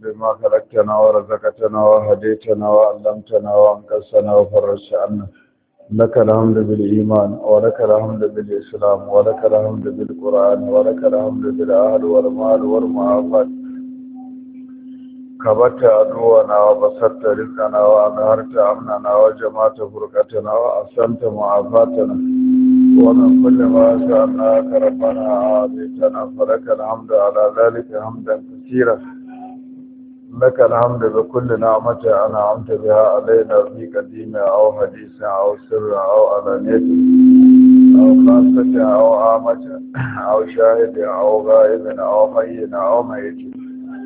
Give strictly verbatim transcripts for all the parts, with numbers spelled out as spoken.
بما خلقتنا ورزقتنا وهديتنا وعلمتنا وانقذتنا وفرجت عنا. لك الحمد بالإيمان ولك الحمد بالإسلام ولك الحمد بالقرآن ولك الحمد بالأهل والمال والمعافات. كبت عدونا وبسطت رزقنا وأظهرت أمننا وجمعت فرقتنا وأحسنت معافاتنا. ومن كل ما سألناك ربنا أعطيتنا فلك الحمد على ذلك حمدا كثيرا. لك الحمد بكل نعمة أنعمت بها علينا في قديم أو حديث أو سر أو علانية أو خاصة أو عامة أو شاهد أو غائب أو حي أو ميت.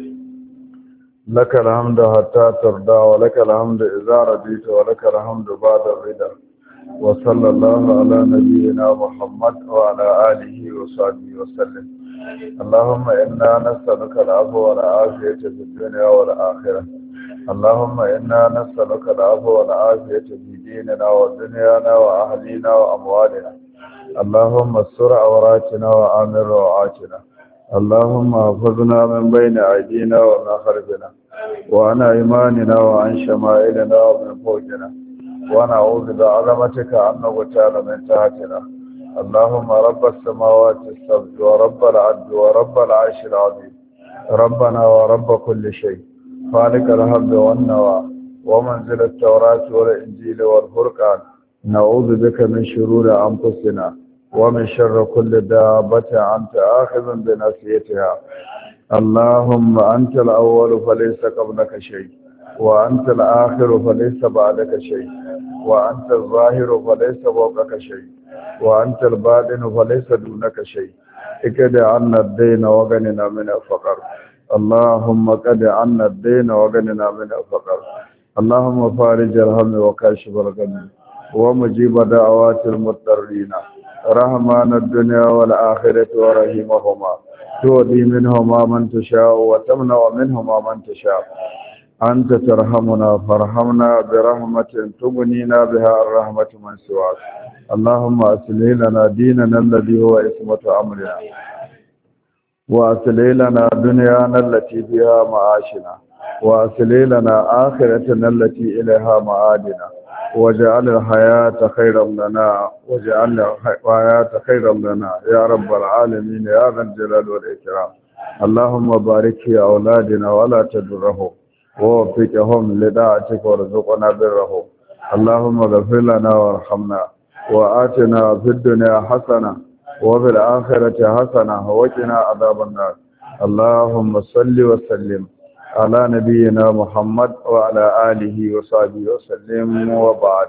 لك الحمد حتى ترضى ولك الحمد إذا رضيت ولك الحمد بعد الرضا. وصلى الله على نبينا محمد وعلى آله وصحبه وسلم. اللهم إنا نسألك العفو والعافية في الدنيا والآخرة. اللهم إنا نسألك العفو والعافية في ديننا ودنيانا وأهلنا وأموالنا. اللهم استر عوراتنا وآمن روعاتنا. اللهم احفظنا من بين أيدينا ومن خلفنا وعن أيماننا وعن شمائلنا ومن فوقنا ونعوذ بعظمتك أن نغتال من تحتنا. اللهم رب السماوات السبع ورب العبد ورب العرش العظيم ربنا ورب كل شيء خالق الحب والنوى ومنزل التوراة والإنجيل والفرقان. نعوذ بك من شرور أنفسنا ومن شر كل دابة أنت آخذ بناصيتها. اللهم أنت الأول فليس قبلك شيء وأنت الآخر فليس بعدك شيء وأنت الظاهر فليس فوقك شيء وأنت الباطن فليس دونك شيء. اكد عنا الدين وغننا من الفقر. اللهم قد عنا الدين وغننا من الفقر. اللهم فارج الهم وكاشف الغم ومجيب دعوات المضطرين رحمان الدنيا والآخرة ورحيمهما. تؤدي منهما من تشاء وتمنع منهما من تشاء. أنت ترحمنا فارحمنا برحمة تغنينا بها الرحمة من سواك. اللهم أصلح لنا ديننا الذي هو عصمة أمرنا وأصلح لنا دنيانا التي فيها معاشنا وأصلح لنا آخرتنا التي إليها معادنا. واجعل الحياة خيرا لنا واجعل الحياة خيرا لنا يا رب العالمين يا ذا الجلال والإكرام. اللهم بارك في أولادنا ولا تضرهم ووفقهم لطاعتك وارزقنا برهم. اللهم اغفر لنا وارحمنا وآتنا في الدنيا حسنة وفي الآخرة حسنة وقنا عذاب النار. اللهم صل وسلم على نبينا محمد وعلى آله وصحبه وسلم وبعد.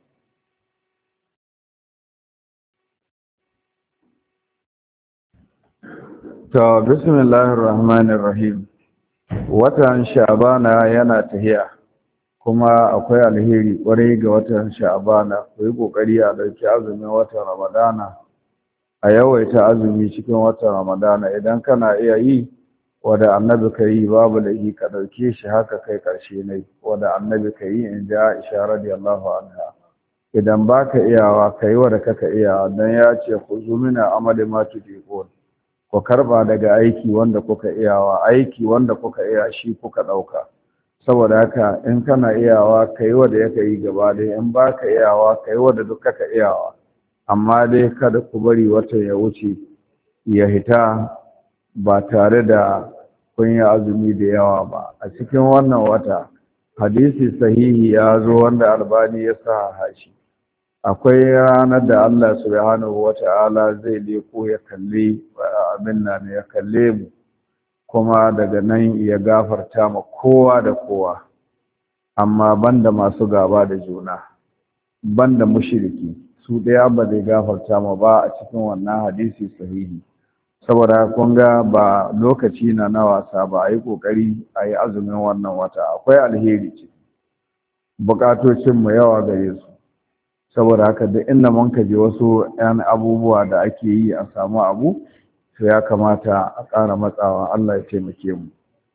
بسم الله الرحمن الرحيم. watan sha'bana yana tahiya kuma akwai alheri kwarai ga watan sha'bana. ku yi kokari a dauki azumin watan ramadana, a yawaita azumi cikin watan ramadana. idan kana iya yi wanda annabi ka yi babu laifi ka dauke shi haka kai karshe ne wanda annabi ka yi in ja Aisha radiyallahu anha. idan baka iyawa kai wanda kaka iya, dan ya ce ku zumina amali ma tudiqun, ku karba daga aiki wanda kuka iyawa, aiki wanda kuka iya shi kuka dauka. saboda haka in kana iyawa kai wanda yake yi gaba dai, in baka iyawa kai wanda duk kaka iyawa, amma dai kada ku bari wata ya wuce ya hita ba tare da kun yi azumi da yawa ba. a cikin wannan wata hadisi sahihi ya zo wanda Albani ya sa hashi. akwai ranar da Allah subhanahu wata'ala zai leko ya kalli abin nan, ya kalle mu kuma daga nan ya gafarta ma kowa da kowa, amma banda masu gaba da juna, banda mushriki, su ɗaya ba zai gafarta ma ba a cikin wannan hadisi sahihi. saboda kun ga ba lokaci na na wasa ba, a yi ƙoƙari a yi azumin wannan wata. akwai alheri ce, buƙatocinmu yawa gare su. saboda haka duk inda mun ka je wasu 'yan abubuwa da ake yi a samu abu, to ya kamata a ƙara matsawa. Allah ya taimake mu.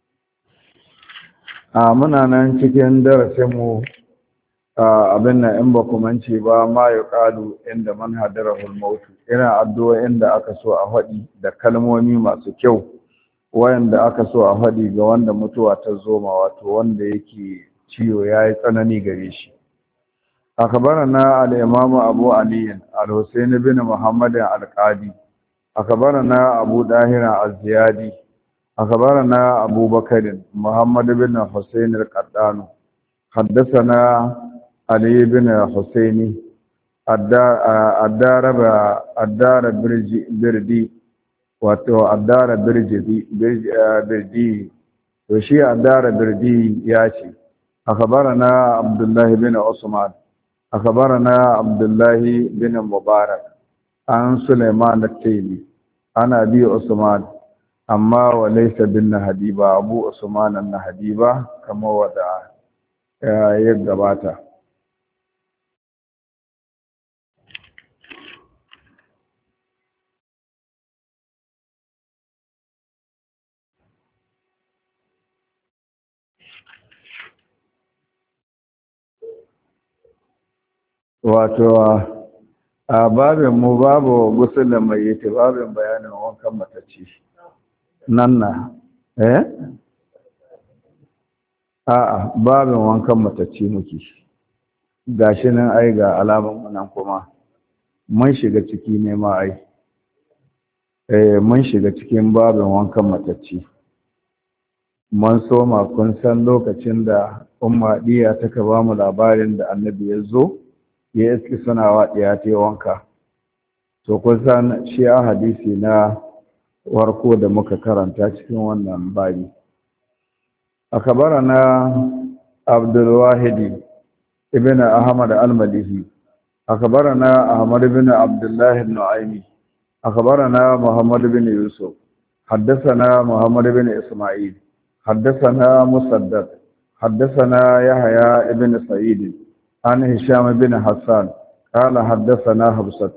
a muna nan cikin darasinmu abin nan, in ba ku mance ba, ma ya ƙalu inda man hadarahul mautu, ina addu'o'in da aka so a faɗi da kalmomi masu kyau wayanda aka so a faɗi ga wanda mutuwa ta zoma wato wanda yake ciwo yayi tsanani gare shi أخبرنا الإمام أبو علي الحسين بن محمد القاضي أخبرنا أبو داهر الزيادي أخبرنا أبو بكر محمد بن حسين القطان حدثنا علي بن حسين الدار الدار بردي وتو الدار بردي بردي وشي الدار بردي ياشي أخبرنا عبد الله بن عثمان أخبرنا عبد الله بن مبارك عن سليمان التيمي عن أبي عثمان أما وليس بالنهديبة أبو عثمان النهديبة كما ودع يقباتا wato a babin mu babu gusul mai yake babin bayanin wankan matacci nan na eh a'a babin wankan matacci muke gashi nan ai ga alaman nan kuma mun shiga ciki ne ma ai eh mun shiga cikin babin wankan matacci mun soma kun san lokacin da umma diya take ba mu labarin da annabi ya zo ya iski suna waɗiya ta wanka to kusan shi a hadisi na warko da muka karanta cikin wannan bari akabarana abdul wahidi ibn ahmad al-malihi akabarana ahmad ibn abdullah an-nu'aymi akabarana muhammad ibn yusuf حدثنا محمد بن إسماعيل حدثنا مسدد حدثنا يحيى ابن سعيد عن هشام بن حسان قال حدثنا حفصة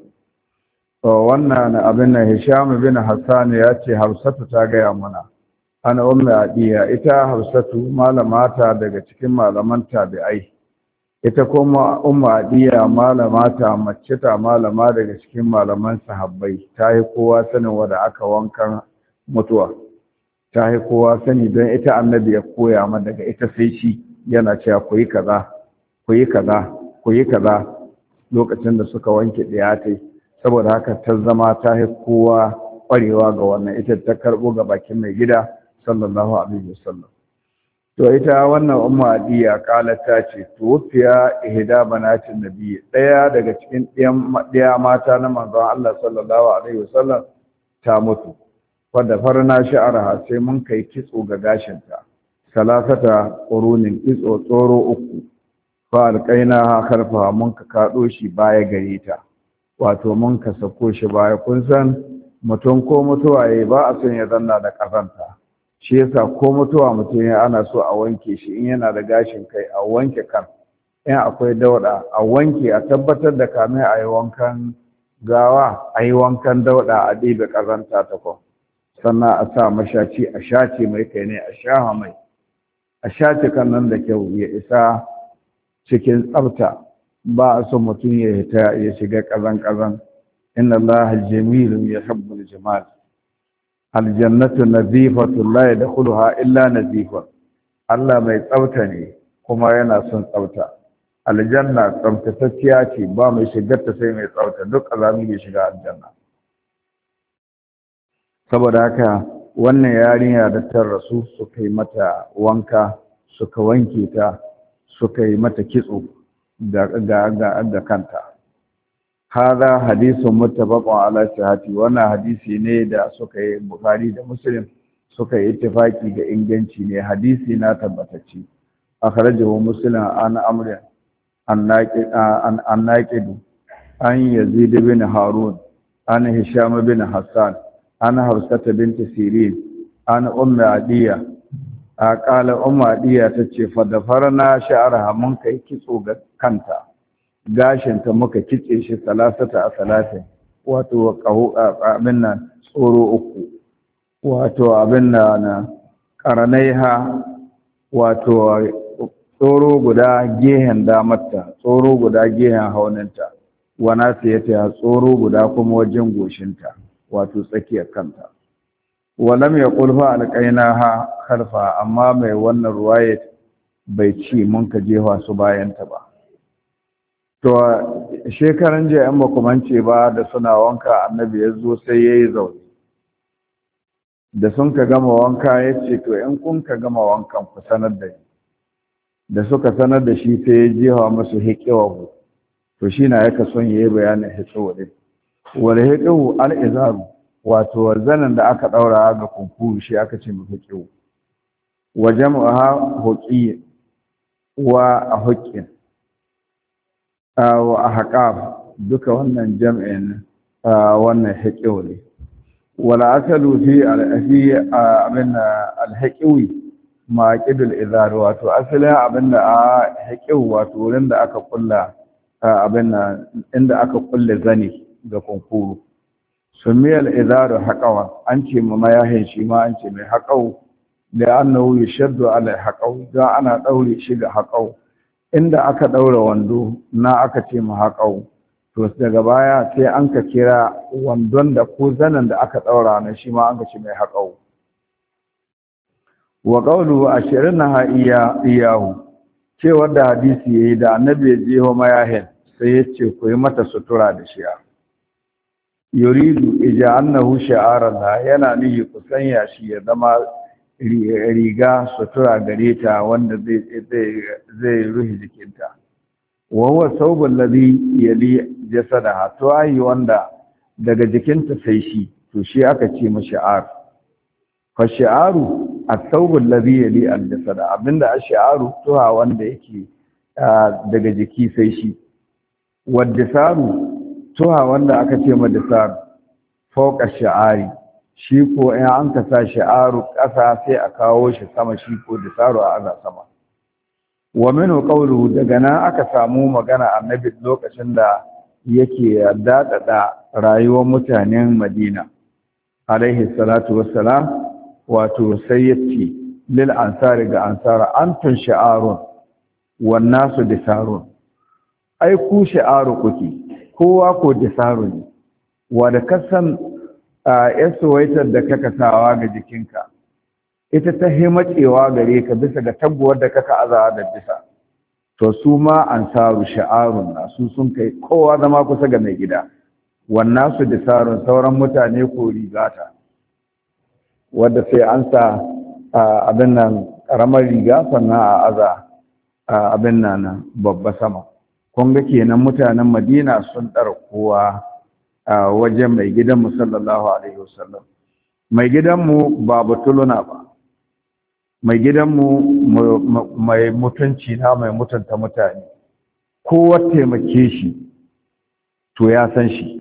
wannan abin nan Hisham bin Hassan ya ce Hafsatu ta gaya mana ana ummu Adiya ita Hafsatu malama ta daga cikin malaman tabi'ai ita kuma ummu Adiya malama ta mace ta malama daga cikin malaman sahabbai ta yi kowa sanin wanda aka wankan mutuwa ta yi kowa sani don ita annabi ya koya ma daga ita sai shi yana cewa ku yi kaza ku yi kaza ku yi kaza lokacin da suka wanke ɗiyatai saboda haka ta zama ta yi kowa ƙwarewa ga wannan ita ta karɓo ga bakin mai gida sallallahu alaihi wasallam to ita wannan umma adiya kala ta ce tufiya ihda banatin nabi ɗaya daga cikin ɗiya mata na manzon Allah sallallahu alaihi wasallam ta mutu wadda farna sha'arha sai mun kai kitso ga gashinta salasata qurunin kitso tsoro uku fa alqaina karfa mun ka kado shi baya gare ta wato mun ka sako shi baya kun san mutum ko mutuwa yayi ba a son ya zanna da kazanta shi yasa ko mutuwa mutum ya ana so a wanke shi in yana da gashin kai a wanke kan in akwai dauda a wanke a tabbatar da kamar a yi wankan gawa a yi wankan dauda a ɗebe kazanta ta kwan sannan a sa mashaci a shace mai kai ne a shaha mai a shace kan nan da kyau ya isa cikin tsafta ba a son mutum ya hita ya shiga kazan kazan inna Allah jamilun yuhibbul jamal aljannatu nazifatu la yadkhuluha illa nazifun Allah mai tsafta ne kuma yana son tsafta aljanna tsaftatacciya ce ba mai shigar ta sai mai tsafta duk azami bai shiga aljanna saboda haka wannan yarinya da ta rasu suka yi mata wanka suka wanke ta suka yi mata kitso ga ga ga kanta hada hadisun muttafaqun ala sihhati wannan hadisi ne da suka yi Bukhari da Muslim suka yi ittifaki ga inganci ne hadisi na tabbatacce akhrajahu Muslim an amr an naqid an an naqid an Yazid bin Harun an Hisham bin Hassan an Hafsata binti Sirin an Ummu Adiya a kala Ummu Adiya tace fa da farna sha'arha mun kai kitso ga kanta gashinta muka kitse shi salasata a salatin wato abin nan tsoro uku wato abin na karanaiha wato tsoro guda gehen damarta tsoro guda gehen hauninta wana siyata tsoro guda kuma wajen goshinta wato tsakiyar kanta walam yaqul fa alqainaha khalfa amma mai wannan ruwaya bai ci mun ka jefa su bayan ta ba to shekaran jiya an ba kuma ce ba da suna wanka annabi ya zo sai yayi zaune da sun ka gama wanka ya ce to in kun ka gama wankan ku sanar da ni da suka sanar da shi sai ya jefa musu hiƙewa to shi na yaka son yayi bayanin hiƙewa din wal hiƙewa al izaru wato zanen da aka daura ga kunkuru shi aka ce mu hiƙewa wa jam'aha huqi wa huqin wa ahqaf duka wannan jam'in wannan hiƙewa ne wala asalu fi al-fi abin al-hiqwi ma qidul izar wato asalin abinda a hiqwi wato wurin da aka kulla abin inda aka kulle zani ga kunkuru sumiyal izar haqawa an ce ma mayahin shi ma an ce mai haqau da annahu yashaddu ala haqau da ana daure shi ga haqau inda aka daura wando na aka ce ma haqau to daga baya sai an ka kira wandon da ko zanen da aka daura na shi ma an ka ce mai haƙau wa qawlu ashirnaha iya iyahu cewar da hadisi yayi da annabi ya jeho mayahin sai ya ce ku yi mata sutura da shiya yuridu ija'annahu sha'aran yana nihi ku sanya shi ya zama riga sutura gare ta wanda zai zai zai ruhi jikinta wa huwa thawbul ladhi yali jasadaha to ai wanda daga jikinta sai shi to shi aka ce mu shi'ar fa shi'aru at-thawbul ladhi yali al-jasada abinda ash-shi'aru to wanda yake daga jiki sai shi wad-disaru to wanda aka ce mu disar fawqa shi'ari shi ko in an ka sa shi'aru ƙasa sai a kawo shi sama shi ko disaru a aza sama wa minhu qawluhu daga nan aka samu magana annabi lokacin da yake dadada rayuwar mutanen Madina alaihi salatu wassalam wato sai yace lil ansari ga ansara antun sha'arun wan nasu disarun ai ku sha'aru kuke kowa ko disaru ne wa da kasan yaswaitar da kaka sawa ga jikinka ita ta himacewa gare ka bisa ga tabbuwar da kaka azawa da bisa to su ma ansaru sha'arun nasu sun kai kowa zama kusa ga mai gida wannan su disarun sauran mutane ko rigata wadda sai an sa abin nan karamar riga sannan a aza abin nan babba sama kun ga kenan mutanen Madina sun dar kowa wajen mai gidanmu sallallahu alaihi wasallam mai gidanmu ba batuluna ba mai gidanmu mai mutunci na mai mutunta mutane kowa taimake shi to ya san shi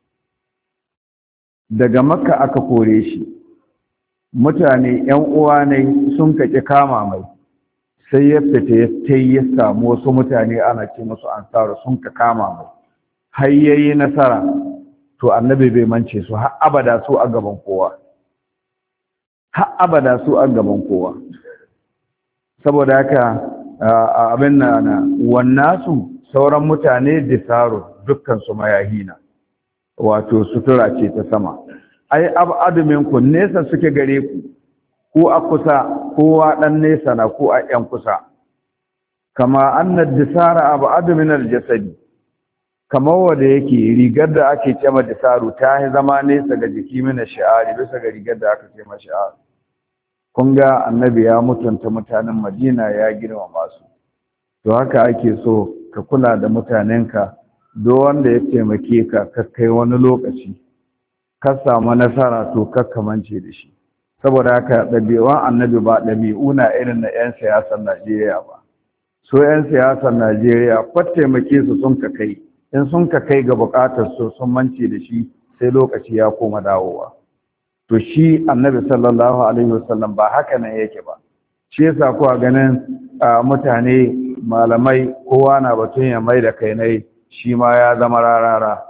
daga makka aka kore shi mutane yan uwa ne sun kaki kama mai sai ya fita ya tai ya samu wasu mutane ana ce musu ansaru sun ka kama mai har yayi nasara to annabi bai mance su har abada su a gaban kowa har abada su a gaban kowa saboda haka abin na wannan su sauran mutane disaru dukkan su mayahina wato sutura ce ta sama ai abadu minku nesa suke gare ku ko a kusa kowa dan nesa na ko a yan kusa kama annad disara abadu min aljasadi kamar wanda yake rigar da ake cema disaru ta yi zama nesa ga jiki mina shi'ari bisa ga rigar da aka cema shi'ari kun ga annabi ya mutunta mutanen Madina ya girmama su to haka ake so ka kula da mutanenka do wanda ya taimake ka ka kai wani lokaci ka samu nasara to ka kamance da shi saboda haka ɗabi'un annabi ba ɗabi'u na irin na 'yan siyasar Najeriya ba so 'yan siyasar Najeriya ko taimake su sun ka kai in sun ka kai ga bukatar su sun mance da shi sai lokaci ya koma dawowa to shi annabi sallallahu alaihi wasallam ba haka nan yake ba shi yasa kuwa ganin mutane malamai kowa na batun ya mai da kai nai shi ma ya zama rarara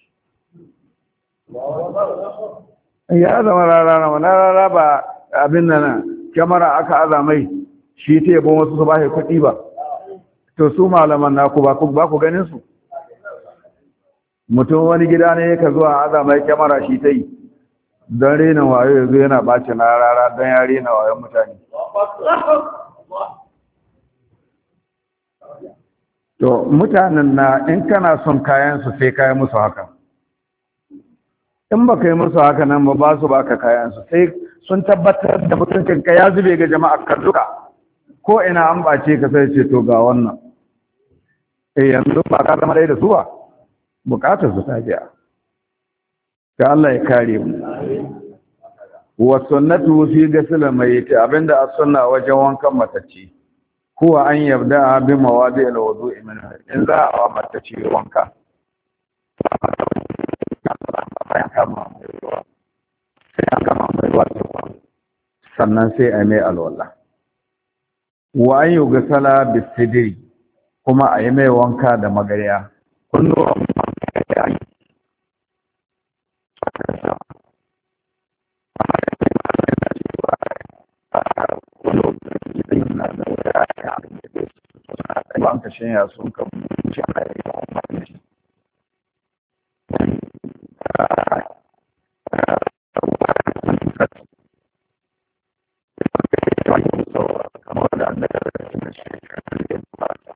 ya zama rarara wani rarara ba abin nan kyamara aka azamai shi ta yabon wasu su ba shi kuɗi ba to su malaman naku ba ku ganin su mutum wani gida ne ka zuwa azamai kyamara shi ta yi don rena wayo yanzu yana ɓace na rara don ya rena wayon mutane. To mutanen na in kana son kayansu sai kayi musu haka. In ba ka yi musu haka nan ba ba su baka kayansu sai sun tabbatar da mutuncin ka ya zube ga jama'a ka duka. Ko ina an ɓace ka sai ce to ga wannan. Eh yanzu ba ka zama dai da su ba. Bukatar su ta biya. Ga Allah ya kare mu. Wa sunnatu fi ghusl mayyit abinda as-sunna wajen wankan matacce huwa an yabda bi mawadi' al-wudu'i min in za a matacce wanka sai an gama mai ruwa sannan sai a mai alwala wa an yughsala bis-sidri kuma a yi mai wanka da magariya kunnuwan magariya ban ka shanya sun ka buci a yi da wani shi kamar da an daga da na shekarar da ba ta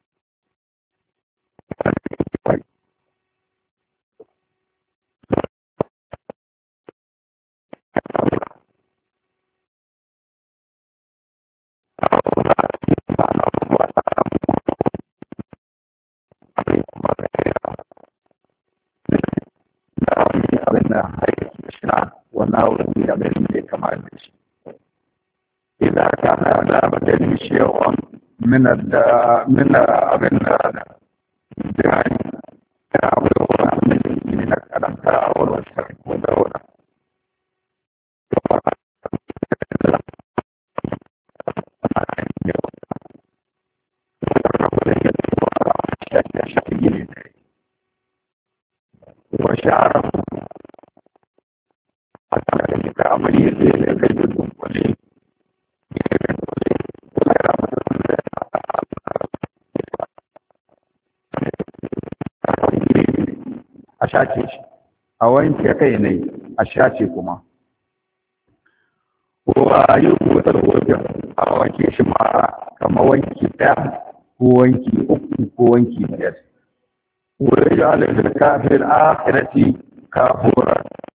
من من ابن يعني تعاون من من الكلام تعاون والسلام والدولة وشعره حتى عملية الكذب والولي a shace shi a wanke kai ne a shace kuma wa yi wutar wajen a wanke shi mara kama wanki ɗaya ko wanki uku ko wanki biyar wurin da alifin kafin akirati kafura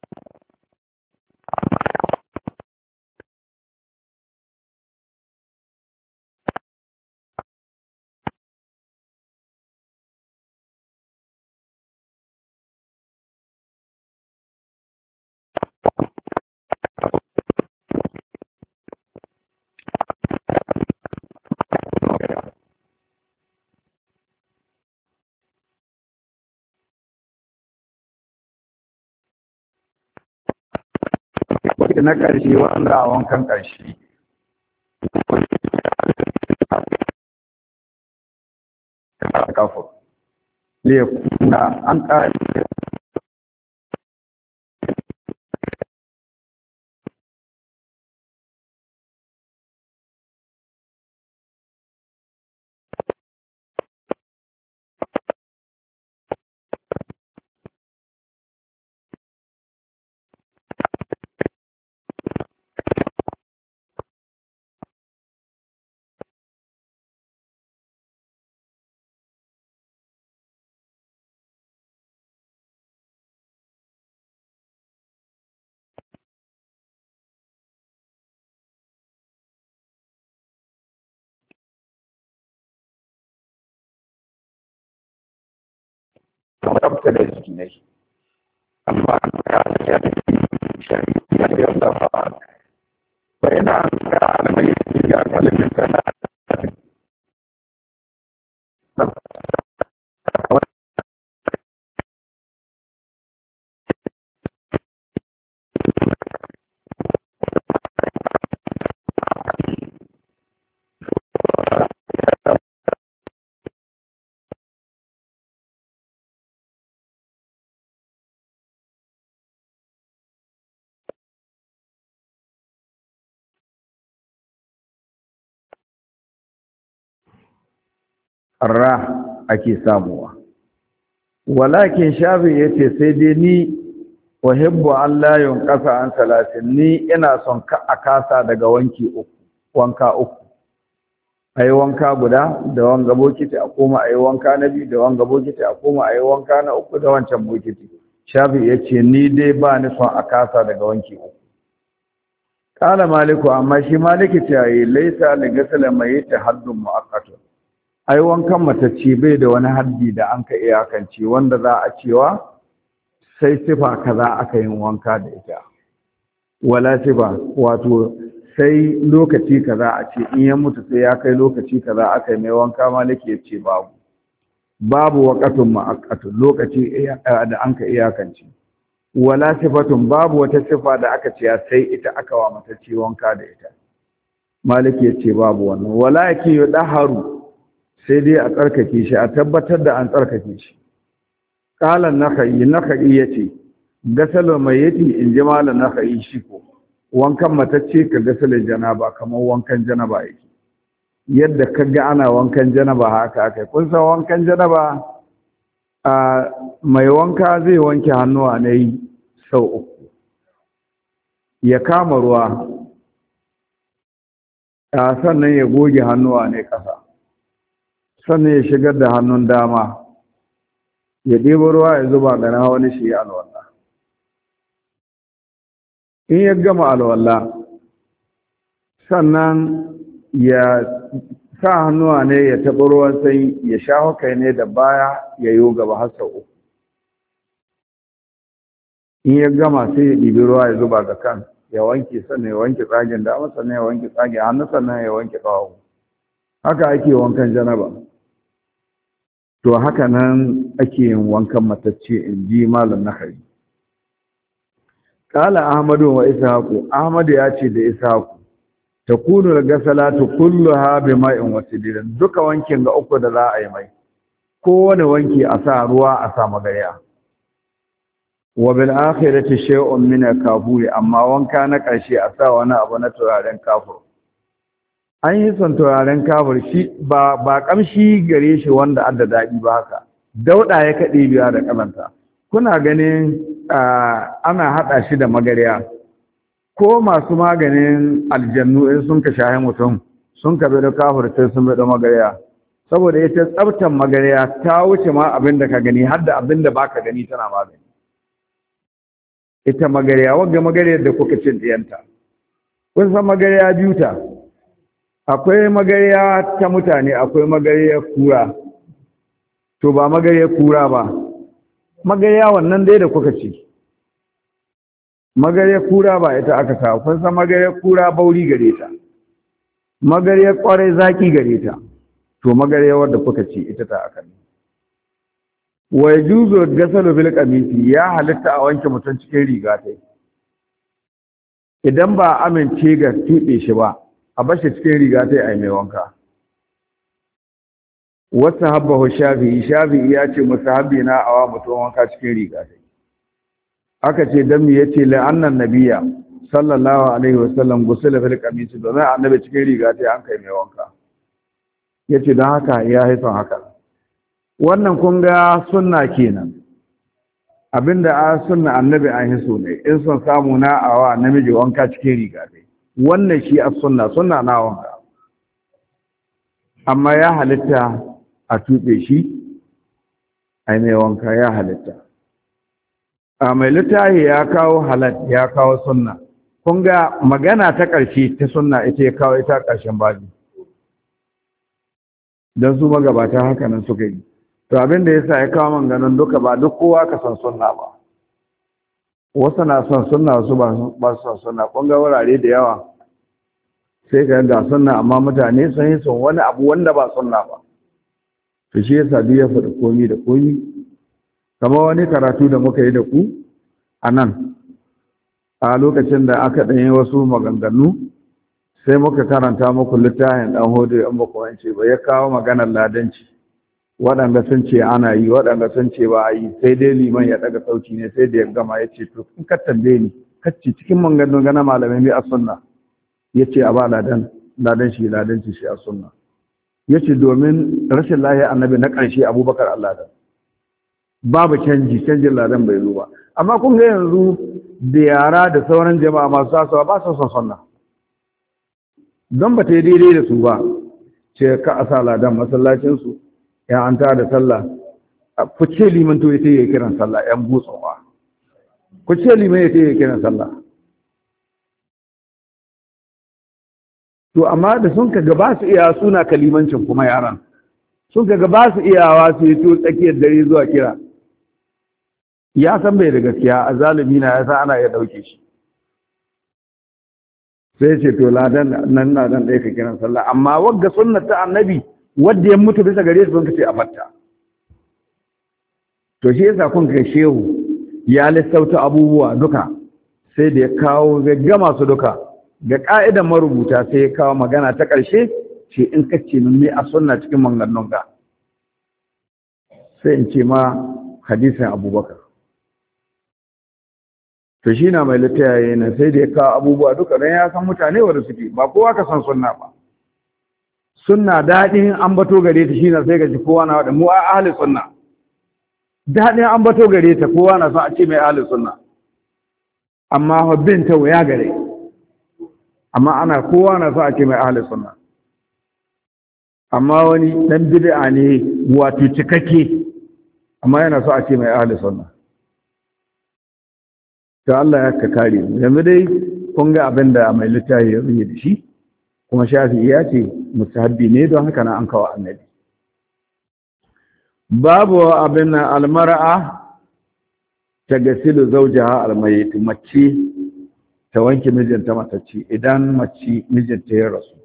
na ƙarshe wanda a wankan ƙarshe kafin lekuna an ƙari tsabta da jiki ne amma ya ya da shari'a ya da ba bayana ga alamai ya kalimin kana ra ake samuwa walakin shafi yace sai dai ni uhibbu an la yunqasa an salasin ni ina son ka a kasa daga wanki uku wanka uku ayi wanka guda da wanga bokiti a koma ayi wanka na biyu da wanga bokiti a koma ayi wanka na uku da wancan bokiti shafi yace ni dai ba ni son a kasa daga wanki uku kala maliku amma shi maliki ce yayi laisa li ghusl mayyit haddun muaqqat ai wankan matacce bai da wani haddi da an ka iyakance wanda za a cewa sai sifa kaza aka yin wanka da ita wala sifa wato sai lokaci kaza a ce in ya mutu sai ya kai lokaci kaza aka yi mai wanka maliki ya ce babu babu waqatun muaqqat lokaci da an ka iyakance wala sifatun babu wata sifa da aka ce sai ita aka wa matacce wanka da ita maliki ya ce babu wannan wala yake yudaharu sai dai a tsarkake shi a tabbatar da an tsarkake shi qala nakhai nakhai yace gasalo mai yati in ji malan nakhai shi ko wankan matacce ka gasalo janaba kamar wankan janaba yake yadda kaga ana wankan janaba haka akai kun san wankan janaba a mai wanka zai wanke hannuwa ne sau uku ya kama ruwa a sannan ya goge hannuwa ne ƙasa sannan ya shigar da hannun dama ya ɗebo ruwa ya zuba ga na wani shi alwala in ya gama alwala sannan ya sa hannuwa ne ya taɓa ruwan sai ya sha kai ne da baya ya yi gaba har sau uku in ya gama sai ya ɗibi ruwa ya zuba ga kan ya wanke sannan ya wanke tsagen dama sannan ya wanke tsagen hannu sannan ya wanke ƙawawu haka ake wankan janaba to haka nan ake yin wankan matacce in ji malam nahari kala ahmadu wa ishaqu ahmadu ya ce da ishaqu takunu al-ghasalatu kulluha bima'in wa sidrin duka wankin ga uku da za a yi mai kowane wanki a sa ruwa a sa magariya wa bil akhirati shay'un min al-kafuri amma wanka na ƙarshe a sa wani abu na turaren kafur an yi son turaren kafur shi ba ba kamshi gare shi wanda adda daɗi ba haka dauda ya kaɗe biya da kalanta kuna ganin ana haɗa shi da magariya ko masu maganin aljannu in sun ka shahi mutum sun ka bi da kafur sai sun bi da magariya saboda ita tsabtan magariya ta wuce ma abin da ka gani har da abin da baka gani tana magani ita magariya wagga magariyar da kuka cin ɗiyanta kun san magariya biyu ta akwai magariya ta mutane akwai magariyar kura to ba magariyar kura ba magariya wannan dai da kuka ci magariyar kura ba ita aka sa kun san magariyar kura bauri gare ta magariyar kwarai zaki gare ta to magariyar wadda kuka ci ita ta aka ne wa yajuzu gasalu bil qamisi ya halitta a wanke mutum cikin riga ta idan ba amince ga tuɓe shi ba a bashi cikin riga ta yi mai wanka wata habbahu shafi'i shafi'i ya ce musahabi na awa mutum wanka cikin riga ta aka ce dan me yace la annan nabiyya sallallahu alaihi wasallam gusula fil qamis domin annabi cikin riga ta an kai mai wanka yace dan haka ya haifan haka wannan kun ga sunna kenan abinda a sunna annabi an hiso ne in son samu na awa namiji wanka cikin riga ta wannan shi a sunna sunna na wanka amma ya halitta a tuɓe shi a mai wanka ya halitta a mai littafi ya kawo halat ya kawo sunna kun ga magana ta ƙarshe ta sunna ita ya kawo ita ƙarshen babi don su magabata haka nan suka yi to abin da yasa ya kawo manganin duka ba duk kowa ka san sunna ba wasu na son sunna wasu ba su son sunna kun ga wurare da yawa sai ka ga sunna amma mutane sun yi son wani abu wanda ba sunna ba to shi yasa duk ya faɗi komi da komi kamar wani karatu da muka yi da ku a nan a lokacin da aka ɗanyi wasu maganganu sai muka karanta muku littafin ɗan hudu in ba ku wance ba ya kawo maganar ladanci waɗanda sun ce ana yi waɗanda sun ce ba a yi sai dai liman ya ɗaga sauki ne sai da ya gama ya ce to in ka tambaye ni kacce cikin maganganun gana malamai mai a sunna ya ce a ba ladan ladan shi ladanci shi a sunna ya ce domin rashin lahiya annabi na ƙarshe abubakar allah da babu canji canjin ladan bai zo ba amma kun ga yanzu da yara da sauran jama'a masu tasowa ba su son sunna don ba ta yi daidai da su ba ce ka a sa ladan masallacinsu ya an ta da sallah ku ce liman to ya ta yi kiran sallah yan butsawa ku ce liman ya ta yi kiran sallah to amma da sun ka gaba su iya suna kalimancin kuma yaran sun ka gaba su iyawa su yi to tsakiyar dare zuwa kira ya san bai da gaskiya a zalimi na ya sa ana ya dauke shi sai ce to ladan nan ladan ɗaya ka kiran sallah amma wagga sunnar ta annabi wadda ya mutu bisa gare su sun kace a fatta to shi yasa kun ga shehu ya lissauta abubuwa duka sai da ya kawo zai gama su duka ga ka'idan marubuta sai ya kawo magana ta ƙarshe ce in kace min me a sunna cikin maganganun ga sai in ce ma hadisin abubakar to shi na mai littayaye na sai da ya kawo abubuwa duka don ya san mutane wanda suke ba kowa ka san sunna ba sunna daɗin an bato gare ta shi na sai ga ji kowa na waɗa mu a ahli sunna daɗin an bato gare ta kowa na son a ce mai ahli sunna amma hobbin ta wuya gare amma ana kowa na son a ce mai ahli sunna amma wani dan bid'a ne wato cikakke amma yana so a ce mai ahli sunna to Allah ya ka kare mu yanzu dai kun ga abin da mai littafi ya rubuta da shi kuma Shafi'i ya ce mustahabbi ne don haka na an kawo annabi babu abin almar'a ta gasilu zawjaha almayyit mace ta wanke mijinta matacce idan mace mijinta ya rasu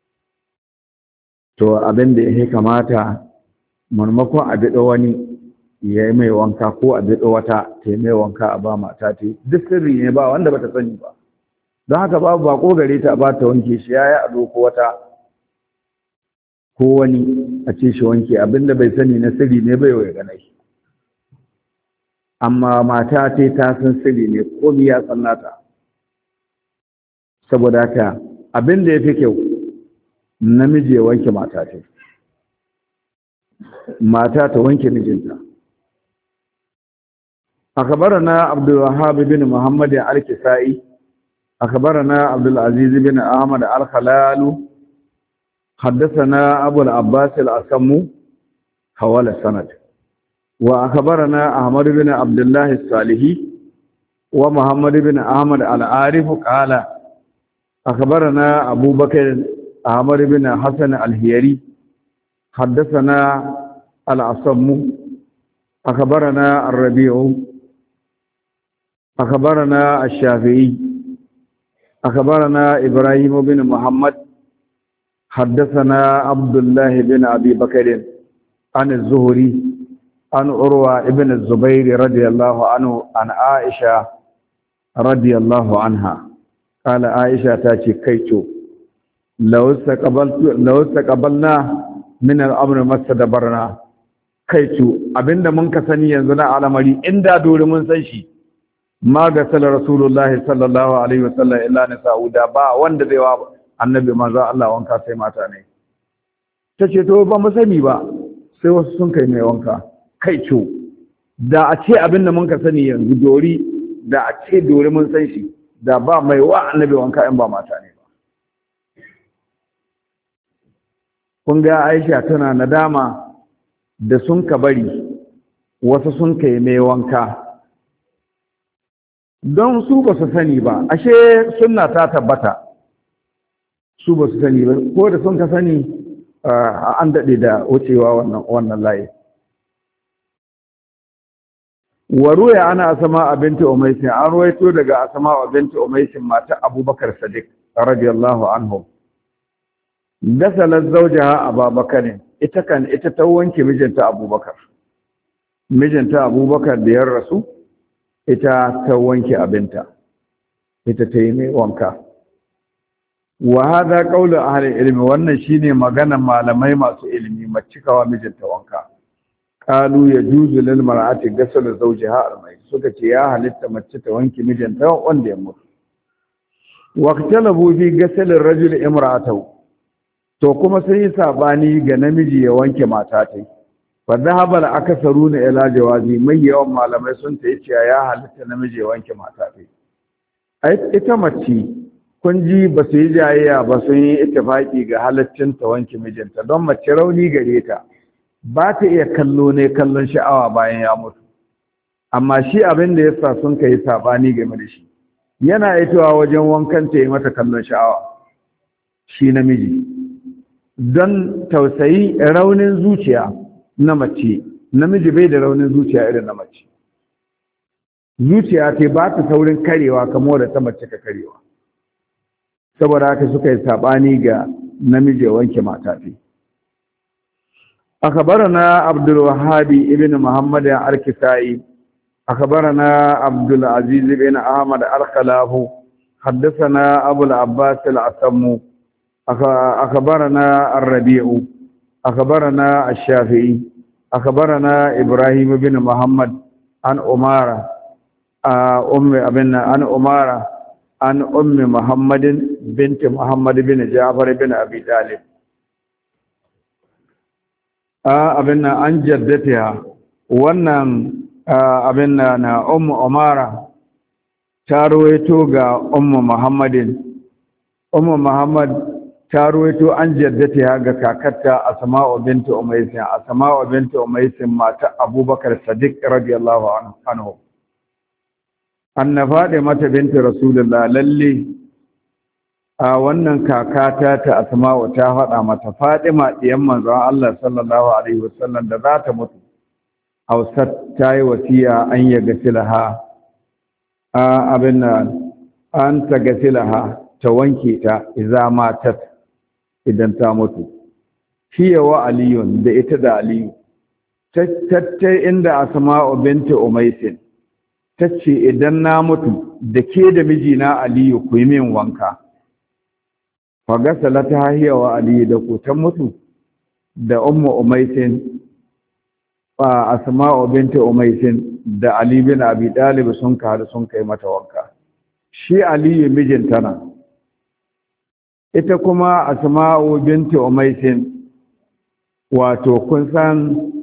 to abin da ya kamata maimakon a biɗo wani ya yi mai wanka ko a biɗo wata ta yi mai wanka a ba mata ta duk sirri ne ba wanda bata sani ba don haka babu bako gare ta ba ta wanke shi ya yi a ko wata ko wani a ce shi wanke abinda bai sani na sirri ne bai wai ganai amma mata ta ta san sirri ne ko ya tsannata saboda haka abinda ya fi kyau namiji ya wanke mata ta mata ta wanke mijinta أخبرنا عبد الوهاب بن محمد الكسائي أخبرنا عبد العزيز بن أحمد الخلال حدثنا أبو العباس الأسم حول السند وأخبرنا أحمد بن عبد الله الصالحي ومحمد بن أحمد العارف قال أخبرنا أبو بكر أحمد بن حسن الهيري حدثنا الأسم أخبرنا الربيع أخبرنا الشافعي أخبرنا إبراهيم بن محمد حدثنا عبد الله بن أبي بكر عن الزهري عن عروة بن الزبير رضي الله عنه عن عائشة رضي الله عنها قال عائشة تاتي كيتو لو استقبلت لو استقبلنا من الأمر ما استدبرنا كيتو أبن من كسني ينزل على مري إن دا دول من سنشي ma ga sallar rasulullahi sallallahu alaihi wasallam illa nisa'u da ba wanda zai wa annabi manzo Allah wanka sai mata ne tace to ba mu sani ba sai wasu sun kai mai wanka kai co da a ce abin da mun ka sani yanzu dori da a ce dori mun san shi da ba mai wa annabi wanka in ba mata ne ba kun ga Aisha tana nadama da sun ka bari wasu sun kai mai wanka don su ba su sani ba ashe sunna ta tabbata su ba su sani ba ko da sun ka sani an daɗe da wucewa wannan wannan layi waruya ana asama binti umaysin an ruwaito daga asama binti umaysin mata abubakar sadiq radiyallahu anhu dasalat zawjaha abubakar ita kan ita ta wanke mijinta abubakar mijinta abubakar da ya rasu ita ta wanke abinta ita ta yi mai wanka wa hada qawlu ahli ilmi wannan shine maganar malamai masu ilimi macikawa mijinta wanka qalu yajuzu lil mar'ati ghasl zawjiha al-mayyit suka ce ya halitta mace ta wanke mijinta wanda ya mutu waqtalabu fi ghasl ar-rajuli imra'atahu to kuma sai yi sabani ga namiji ya wanke mata tai fa dhahaba al-akasaruna ila jawazi mai yawan malamai sun ta yace ya halitta namiji ya wanke mata tai ai ita mace kun ji ba su yi jayayya ba sun yi ittifaki ga halaccin ta wanke mijinta don mace rauni gare ta ba ta iya kallo ne kallon sha'awa bayan ya mutu amma shi abin da yasa sun kai sabani game da shi yana aitowa wajen wankan ta yi mata kallon sha'awa shi namiji don tausayi raunin zuciya na mace namiji bai da raunin zuciya irin na mace zuciya ce ba ta saurin karewa kamar da ta mace ka karewa saboda haka suka yi sabani ga namiji wanke mata ce أخبرنا عبد الوهاب ابن محمد الكسائي أخبرنا عبد العزيز بن أحمد الخلاف حدثنا أبو العباس العصم أخبرنا الربيع أخبرنا الشافعي أخبرنا إبراهيم بن محمد عن أمارة أم ابن عن أمارة عن أم محمد بنت محمد بن جعفر بن أبي طالب abin nan an jaddata wannan abin nan na ummu umara ta ruwaito ga ummu muhammadin ummu muhammad ta ruwaito an jaddata ga kakarta asma'u binti umays asma'u binti umays mata abubakar sadiq radiyallahu anhu anna mata binti rasulullah lalle a wannan kakata ta asma'u ta faɗa mata Fadima diyan manzon Allah sallallahu alaihi wasallam da za ta mutu Hausat ta yi wasiya an ya gasilaha a abin nan an ta gasilaha ta wanke ta idza matat idan ta mutu hiya wa aliyun da ita da aliyu tattai inda asma'u binti umaysin tace idan na mutu da ke da mijina aliyu ku yi min wanka fagasala ta hiya wa ali da kutan mutu da ummu umaysin fa asma'u binti umaysin da ali bin abi talib sun kada sun kai mata wanka shi ali mijin tana ita kuma asma'u binti umaysin wato kun san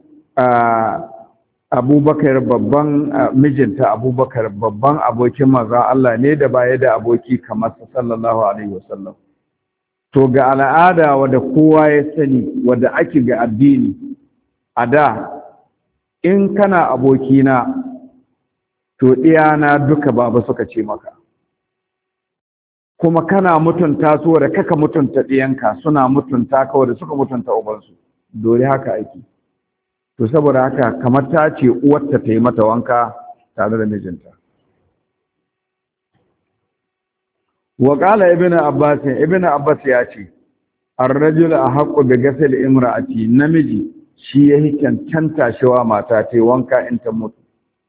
abubakar babban mijinta abubakar babban abokin manzon Allah ne da baya da aboki kamar sallallahu alaihi wasallam to ga al'ada wadda kowa ya sani wadda ake ga addini a da in kana abokina to ɗiyana duka baba suka ce maka kuma kana mutunta su wadda kaka mutunta ɗiyanka suna mutunta ka wadda suka mutunta ubansu dole haka ake to saboda haka kamar ta ce uwarta ta yi mata wanka tare da mijinta وقال ابن عباس ابن عباس yace ar-rajul ahqqu bi ghasl imra'ati namiji shi yake cancanta shawa mata tai wanka in ta mutu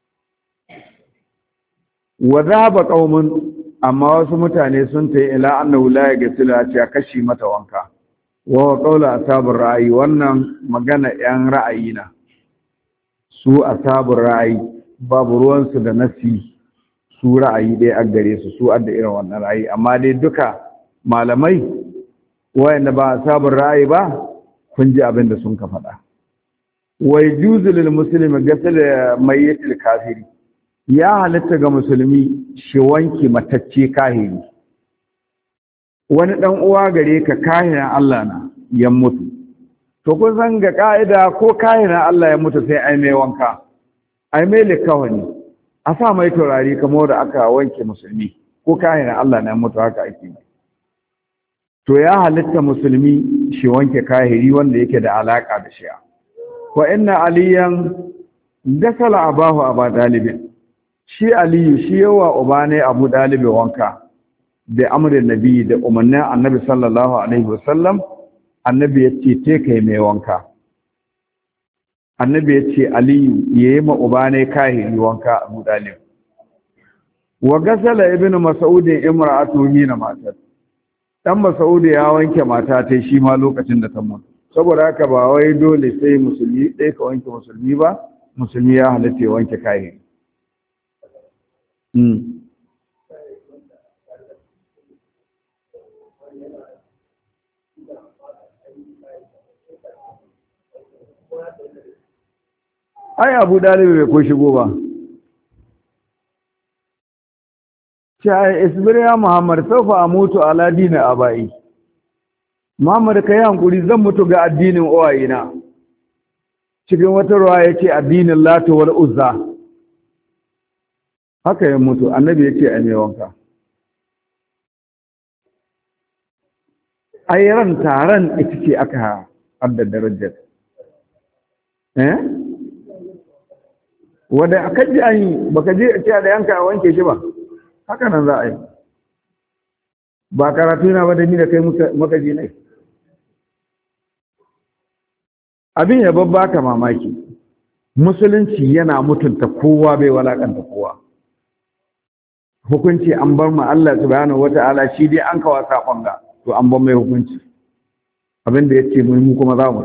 wa dhaba qaumun amma wasu mutane sun tai ila annahu la yaghsilu ta kashi mata wanka wa qawla ashabur ra'ayi wannan magana yan ra'ayina su ashabur ra'ayi babu ruwansu da nasi su ra'ayi dai a gare su su adda irin wannan ra'ayi amma dai duka malamai wayanda ba sabon ra'ayi ba kun ji abin da sun ka faɗa wai juzul lil muslimi gasal mayyitil kafiri ya halitta ga musulmi shi wanki matacce kahiri wani dan uwa gare ka kahirin Allah na ya mutu to kun san ga ka'ida ko kahirin Allah ya mutu sai ai mai wanka ai mai likawani a sa mai taurari kamar da aka wanke musulmi ko kayan Allah na mutu haka ake to ya halitta musulmi shi wanke kahiri wanda yake da alaka da shi wa inna aliyan dasala abahu aba dalibin shi aliyu shi yawa uba ne abu dalibi wanka da amrin nabi da umarnin annabi sallallahu alaihi wasallam annabi ya ce te kai mai wanka annabi ya ce aliyu ya yi ma uba ne kahiri wanka abu dalib wa gasala ibnu mas'ud imra'atu hina matat dan mas'ud ya wanke mata ta shi ma lokacin da ta mutu saboda haka ba wai dole sai musulmi dai ka wanke musulmi ba musulmi ya halatta ya wanke kahiri mm ai Abu Dalib bai ko shigo ba sai isbir ya Muhammad saufa amutu ala dini abai Muhammad kai hankuri zan mutu ga addinin uwayena cikin wata ruwa yace addinin Lata wal Uzza haka ya mutu annabi yace a mai wanka ai ran taron ita ce aka adda darajar eh wanda aka ji an yi baka je a ce da yanka a wanke shi ba haka nan za a yi ba karatu na ba da ni da kai muka ji ne abin ya babbaka mamaki musulunci yana mutunta kowa bai walakanta kowa hukunci an bar ma Allah subhanahu wata'ala shi dai an kawo sakon ga to an bar mai hukunci abin da yace mu mu kuma za mu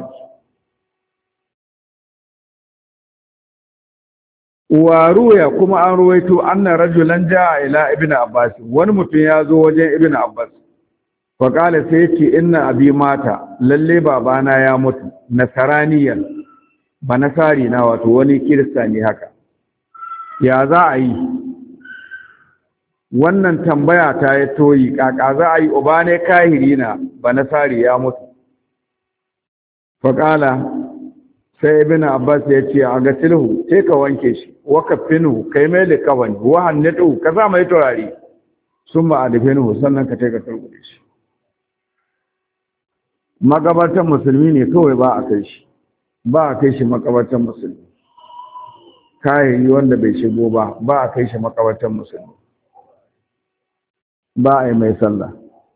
wa ruya kuma an ruwaito anna rajulan jaa ila ibn abbas wani mutum ya zo wajen ibn abbas fa kala sai yace inna abi mata lalle babana ya mutu nasaraniyan ba nasari na wato wani kirista ne haka ya za a yi wannan tambaya ta ya toyi kaka za a yi uba ne kahiri na ba nasari ya mutu fa kala sai ibn abbas ya ce a gasilhu sai ka wanke shi wa kafinu kai mai likawan wa hannatu ka sa mai turare sun ba adfinu sannan ka take ka turbude shi makabartan musulmi ne kawai ba a kai shi ba a kai shi makabartan musulmi kayayi wanda bai shigo ba ba a kai shi makabartan musulmi ba a yi mai sallah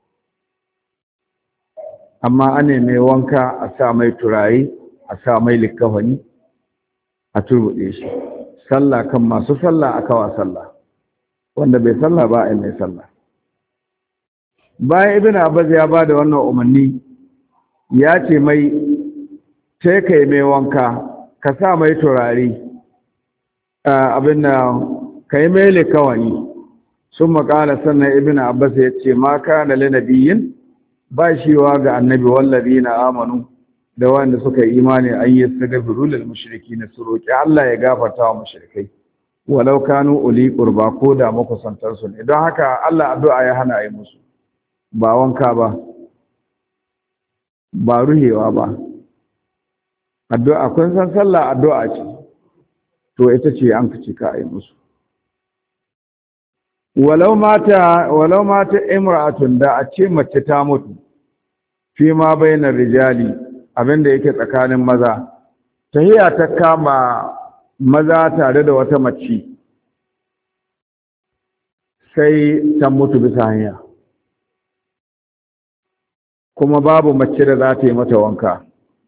amma ane mai wanka a sa mai turare a sa mai likafani a turbuɗe shi sallah kan masu sallah aka wa sallah wanda bai sallah ba a mai sallah bayan ibn abbas ya ba da wannan umarni ya ce mai sai kai mai wanka ka sa mai turare abin da ka yi mai likafani sun makala sannan ibn abbas ya ce ma kana linabiyin ba shiwa ga annabi wallazi na amanu da wanda suka yi imani an yi sagafiru lil mushrikina su roki Allah ya gafarta wa mushrikai walau kanu uli qurba ko da makusantar su ne don haka Allah addu'a ya hana yi musu ba wanka ba ba ruhewa ba addu'a kun san sallah addu'a ce to ita ce an kace ka yi musu walau mata walau mata imra'atun da a ce mace ta mutu fi ma bainar rijali abinda yake tsakanin maza tahiya ta kama maza tare da wata mace sai ta mutu bisa hanya kuma babu mace da za ta yi mata wanka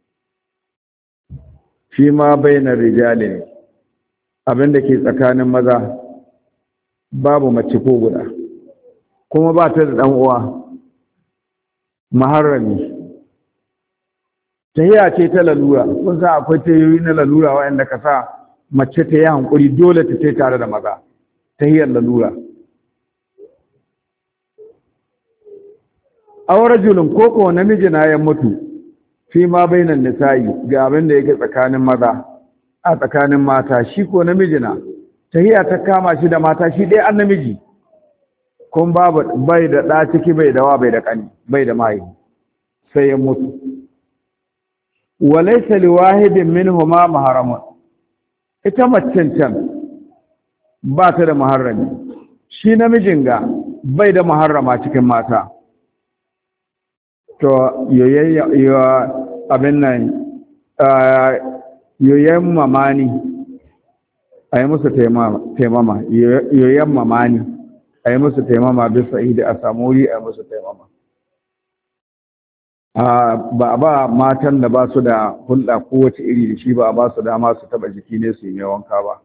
shi ma bainar rijali ne abinda ke tsakanin maza babu mace ko guda kuma ba ta da ɗan uwa maharrami tahiya ce ta lalura kun sa akwai tayoyi na lalura waɗanda ka sa mace ta yi hankuri dole ta tai tare da maza tahiyar lalura aw rajulun koko namiji na ya mutu fi ma bainan nisa'i ga abin da yake tsakanin maza a tsakanin mata shi ko namiji na tahiya ta kama shi da mata shi dai an namiji kun babu bai da ɗa ciki bai da wa bai da ƙani bai da mai sai ya mutu walaysa liwahidin minhuma mahramun ita macen can ba ta da muharrami shi namijin ga bai da muharrama cikin mata to yoyayya abin nan yoyayyan mamani a yi musu taimama yoyayyan mamani a yi musu taimama bisa idi a samu wuri a yi musu taimama ba a ba matan da ba su da hulɗa kowace iri da shi ba a ba su dama su taɓa jiki ne su yi mai wanka ba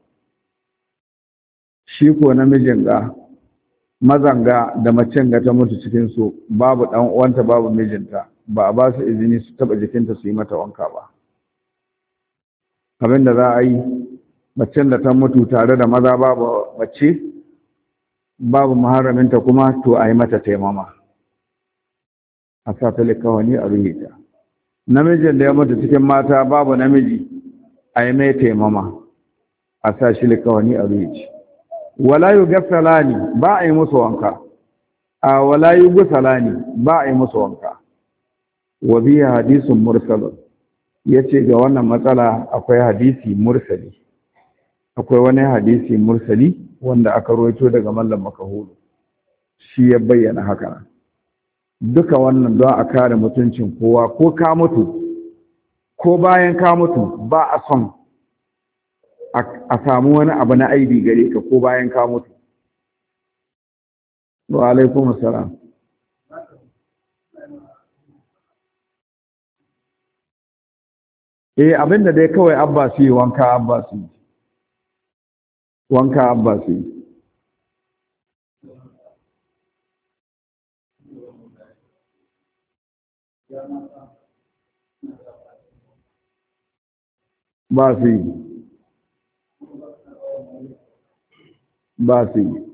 shi ko namijin ga mazanga da macen ga ta mutu cikinsu babu ɗan uwanta babu mijinta ba a ba su izini su taɓa jikinta su yi mata wanka ba abin da za a yi macen da ta mutu tare da maza babu mace babu maharaminta kuma to a yi mata taimama a sa ta likawani a ruhe ta namijin da ya mutu cikin mata babu namiji a yi mai taimama a sa shi likawani a ruhi. Wala yughsalani ba a yi musu wanka. A wala yughsalani ba a yi musu wanka. Wa bi hadisun mursal yace ga wannan matsala akwai hadisi mursali. Akwai wani hadisi mursali wanda aka rawaito daga mallam makahulu. Shi ya bayyana haka. Duka wannan don a kare mutuncin kowa, ko ka mutu ko bayan ka mutu ba a son a samu wani abu na aibi gare ka ko bayan ka mutu. Wa alaikum assalam. Eh abinda dai kawai abbasi wanka abbasi wanka abbasi ba su yi ba su yi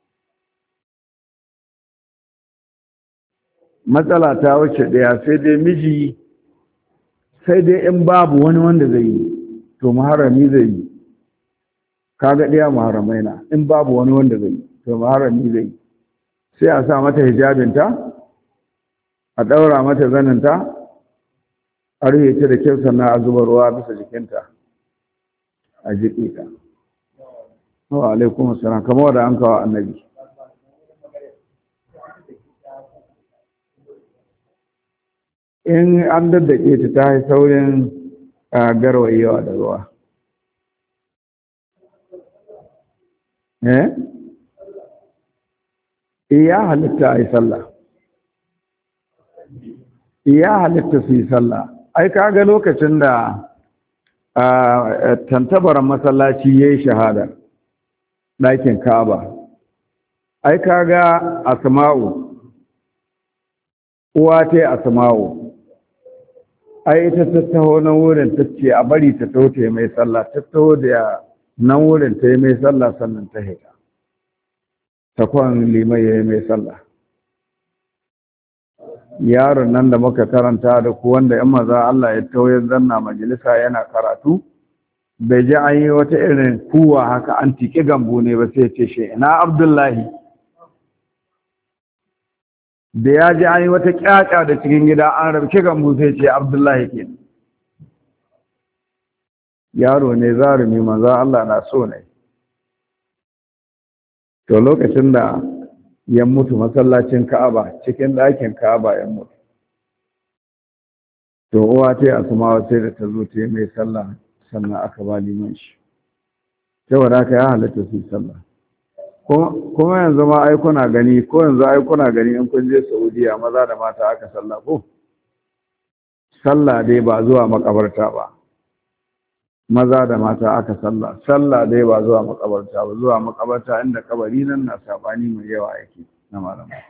matsala ta wuce ɗaya, sai dai miji sai dai in babu wani wanda zai yi to muharrami zai yi. Kaga ɗaya muharramai na, in babu wani wanda zai yi to muharrami zai yi. Sai a sa mata hijabinta, a ɗaura mata zaninta, a rufe ta da kyau sannan a zuba ruwa bisa jikinta a jiƙe ta. Wa alaikum assalam, kamar da an kawo annabi. In an daddake ta ta yi saurin garwayewa da ruwa. Eh? Iya halitta a yi sallah. Iya halitta su yi sallah. Ai kaga lokacin da tantabaran masallaci ya yi shahada ɗakin Ka'aba. Ai kaga Asma'u, uwa ta Asma'u, ai ita ta taho nan wurin ta ce a bari ta taho ta yi mai sallah, ta taho da nan wurin ta yi mai sallah sannan ta hita. Ta kwan limai ya yi mai sallah. Yaron nan da muka karanta da ku wanda ‘yan maza Allah ya taho ya zanna majalisa yana karatu, bai ji an yi wata irin kuwa haka an tiki gambo ne ba sai ce shi ina Abdullahi. Da ya ji an yi wata ƙyaƙya da cikin gida an rabci gambo sai ce Abdullahi ke. Yaro ne zarumi maza Allah na so ne. To lokacin da ya mutu masallacin Ka'aba, cikin ɗakin Ka'aba ya mutu. To uwa ta yi Asma'u sai da ta zo ta yi mai sallah sannan aka ba liman shi. Saboda haka ya halatta su yi sallah. Kuma yanzu ma ai kuna gani, ko yanzu ai kuna gani in kun je Saudiya maza da mata aka sallah ko? Sallah dai ba zuwa makabarta ba. Maza da mata aka sallah, sallah dai ba zuwa makabarta ba, zuwa makabarta inda kabari nan na sabani mai yawa yake na malamai.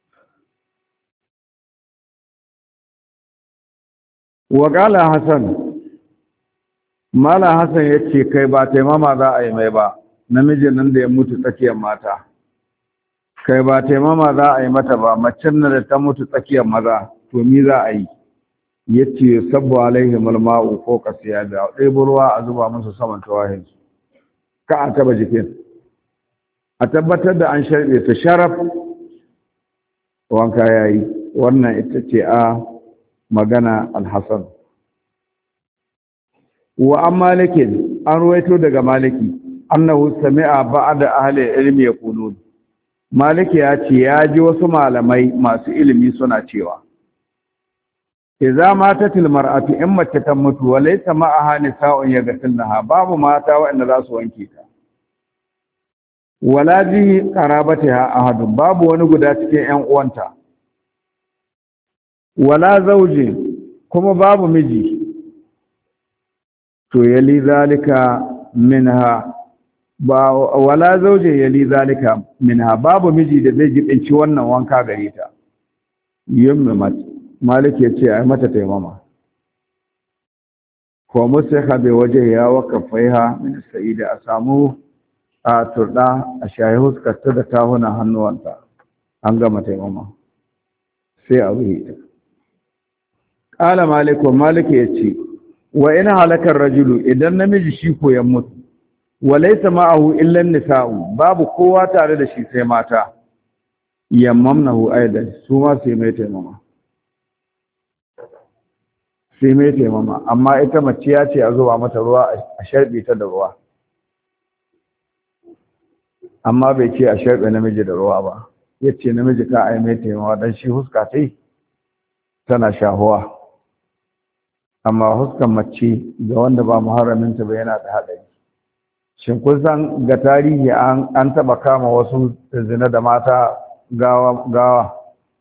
Wa qala Hasan, Malam Hassan yace kai ba taimama za a yi mai ba, namijin nan da ya mutu tsakiyar mata. Kai ba taimama za a yi mata ba, macen nan da ta mutu tsakiyar maza, to mi za a yi? Yace sabbu alaihim alma'u fawqa siyabi, ɗebo ruwa a zuba musu saman tawahin ka a taba jikin, a tabbatar da an sharbe su sharaf, wanka yayi. Wannan ita ce a magana al-Hasan. Wa an malikin an ruwaito daga maliki annahu sami'a ba'da ahli ilmi yaqulun, maliki ya ce ya ji wasu malamai masu ilimi suna cewa idza matatil mar'atu in mace ta mutu wa laysa ma'aha nisa'un yaghsilnaha, babu mata waɗanda za su wanke ta, wala bi qarabatiha ahadun, babu wani guda cikin ƴan uwanta, wala zauji kuma babu miji, to yali zalika minha ba wala zauji yali zalika minha, babu miji da zai jibinci wannan wanka gare ta. Yummat Malik ya ce ai mata taimama. Ko musaka bai waje ya waka faiha min sa'ida, a samu a turda a shayi huskarta da tahuna hannuwanta, an gama taimama sai a wuce ta. Kala Malik, Malik ya ce wa ina halakar rajulu, idan namiji shi ko ya mutu walaysa ma'ahu illa nisa'u babu kowa tare da shi sai mata yammamnahu aidan su ma sai mai taimama sai mai taimama amma ita mace ya ce a zuba mata ruwa a sharbe ta da ruwa amma bai ce a sharbe namiji da ruwa ba yace namiji ka ai mai taimama dan shi huska tai tana shahuwa amma huskan mace ga wanda ba muharraminta ba yana da haɗari shin kun san ga tarihi an an taba kama wasu zina da mata gawa gawa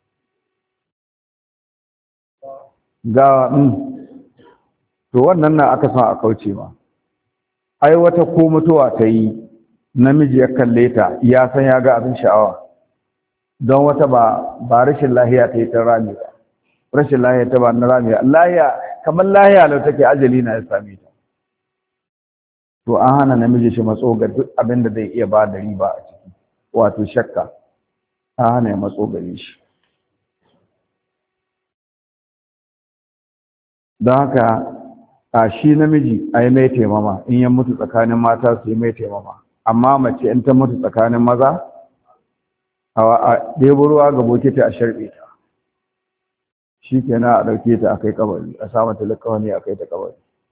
gawa mm. to wannan na aka san a kauce ma ai wata ko mutuwa ta yi namiji ya kalle ta ya san ya ga abin sha'awa don wata ba ba rashin lahiya ta yi ta rami ba rashin lahiya ta ba na rami lahiya kamar lahiya lau take ajali na ya same ta to an hana namiji shi matso ga duk abin da zai iya ba da riba a ciki wato shakka an hana ya matso gare shi don haka a shi namiji a yi mai taimama in ya mutu tsakanin mata su yi mai taimama amma mace in ta mutu tsakanin maza a ɗebo ruwa ga bokiti a sharɓe ta shi kenan a ɗauke ta a kai kabari a sa mata likawani a kai ta kabari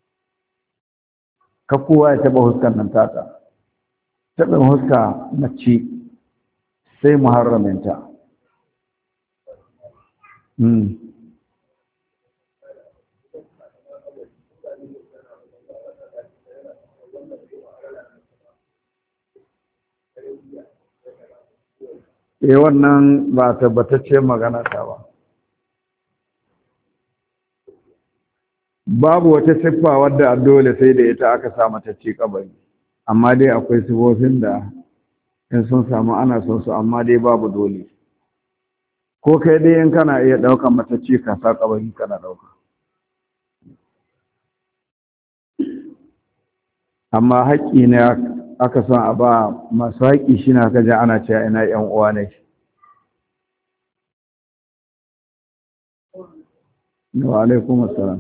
ka kowa ya taɓa huskan nan tata taɓin huska mace sai muharraminta eh wannan ba tabbatacce magana ta ba babu wata siffa wadda dole sai da ita aka sa mata ci kabari amma dai akwai sifofin da in sun samu ana son su amma dai babu dole ko kai dai in kana iya daukan mata ci ka sa kabari kana dauka amma haƙƙi ne aka son a ba masu haƙƙi shi na kaji ana cewa ina ‘yan uwa ne. Wa alaikum assalam.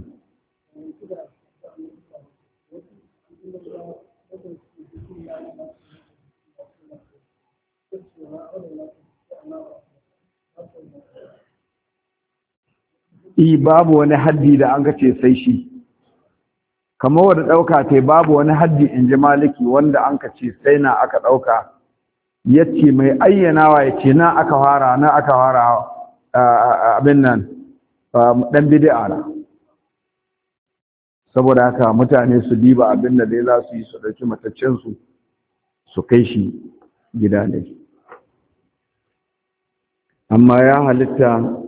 I babu wani haddi da an ce sai shi. Kamar wadda ɗauka ta babu wani haddi in ji maliki wanda an ka ce sai na aka ɗauka ya ce mai ayyanawa ya ce na aka fara na aka fara abin nan ɗan bidi'a na saboda haka mutane su diba abin da dai za su yi su ɗauki mataccensu su kai shi gida ne amma ya halitta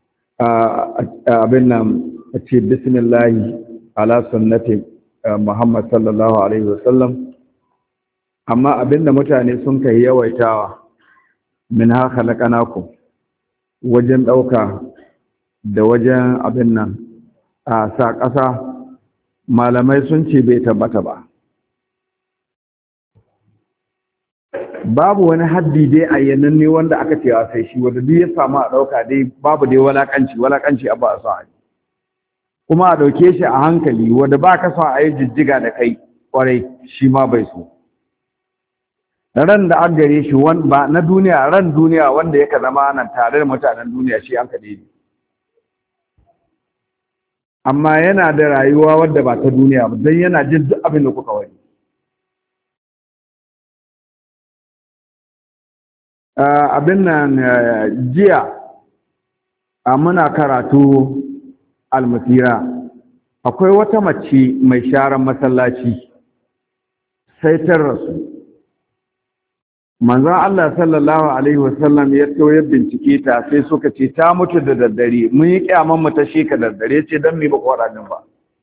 abin nan a ce bismillahi ala sunnati Muhammad sallallahu alaihi wasallam amma abinda mutane sun kai yawaitawa min ha khalaqanakum wajen dauka da wajen abin nan a sa ƙasa malamai sun ce bai tabbata ba babu wani haddi dai ayyananne wanda aka ce sai shi wanda duk ya samu a dauka dai babu dai walakanci walakanci abba a sa kuma a ɗauke shi a hankali wanda ba ka son a yi jijjiga da kai ƙwarai shi ma bai so ran da an gare shi ba na duniya ran duniya wanda yaka zama nan tare da mutanen duniya shi an kaɗe ne amma yana da rayuwa wadda ba ta duniya ba don yana jin duk abin da kuka wani abin nan jiya a muna karatu almasira akwai wata mace mai sharan masallaci sai ta rasu manzon Allah sallallahu alaihi wasallam ya so ya bincike ta sai suka ce ta mutu da daddare mun yi kiyaman mu ta sheka daddare ce dan me ba ku wada din ba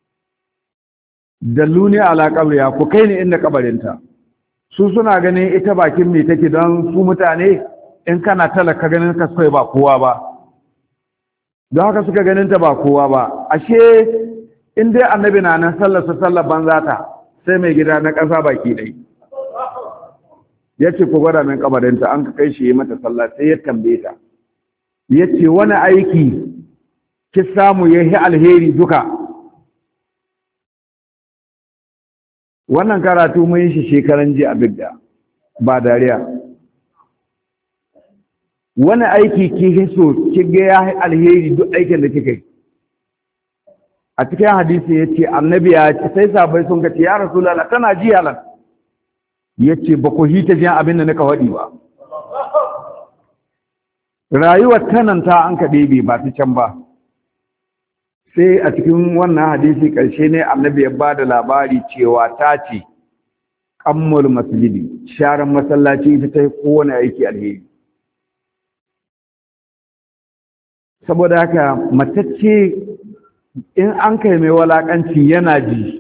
dalluni ala qabriya ku kai ni inda kabarinta su suna ganin ita bakin me take don su mutane in kana talaka ganin ka kai ba kowa ba don haka suka ganin ta ba kowa ba ashe in dai annabi na nan sallar sa sallar banza ta sai mai gida na ƙasa baki dai yace ku gwada min kabarinta an ka kai shi mata sallah sai ya tambaye ta yace wani aiki ki samu yayi alheri duka wannan karatu mun yi shi shekaran jiya a bidda ba dariya. Wani aiki ki so ki ga ya alheri duk aikin da kika yi. A cikin hadisi yace annabi ya ce sai sabai sun ga ya rasulullah kana ji halan yace ba ku hita jin abin da nika wadi ba. Rayuwar tananta an ka ɗebe ba ta can ba. Sai a cikin wannan hadisi ƙarshe ne annabi ya ba da labari cewa ta ce ƙammul masjidi sharan masallaci ita ta kowane aiki alheri. Saboda haka matacce in an kai mai walaƙanci yana ji,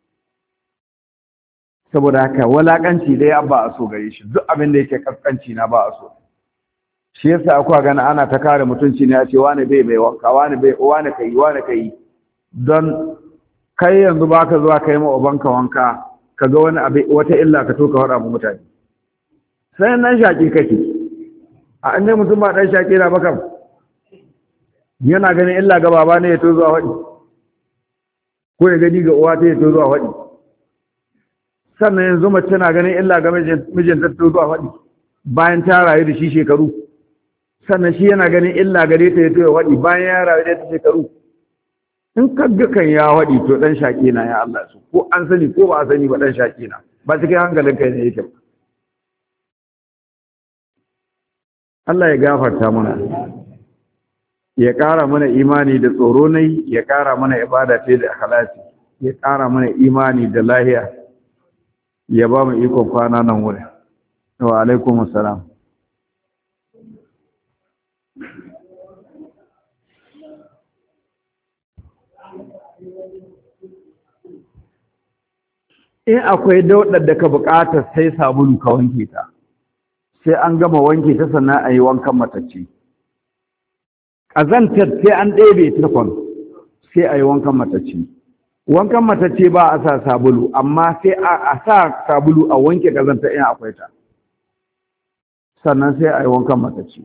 saboda haka walaƙanci dai ba a so gare shi, duk abin da yake kaskanci na ba a so. Shi yasa akwai gana ana ta kare mutunci ne a ce wani bai bai wanka wani bai wani kai wani kai don kai yanzu baka zuwa kai ma ubanka wanka kaga wani abu wata illa ka to ka fara mu mutane sai nan shaki kake a inda mutum ba dan shaki na baka yana ganin illa ga baba ne ya to zuwa wadi ko ya gani ga uwa ta ya to zuwa wadi sannan yanzu mace na ganin illa ga mijin ta to zuwa wadi bayan ta rayu da shi shekaru sannan shi yana ganin illa gare ta ya to ya wadi bayan ya rayu da ta shekaru in kaga kan ya wadi to dan shaki na ya Allah su ko an sani ko ba a sani ba dan shaki na ba cikin hankalin kai ne yake ba Allah ya gafarta mana ya ƙara mana imani da tsoro nai ya ƙara mana ibada ce da ikhlasi ya ƙara mana imani da lahiya ya ba mu ikon kwana nan wurin wa alaikum assalam in akwai daudar da ka buƙatar sai sabulu ka wanke ta sai an gama wanke ta sannan a yi wankan matacce ƙazantar sai an ɗebe turkon sai a yi wankan matacce wankan matacce ba a sa sabulu amma sai a sa sabulu a wanke ƙazantar in akwai ta sannan sai a yi wankan matacce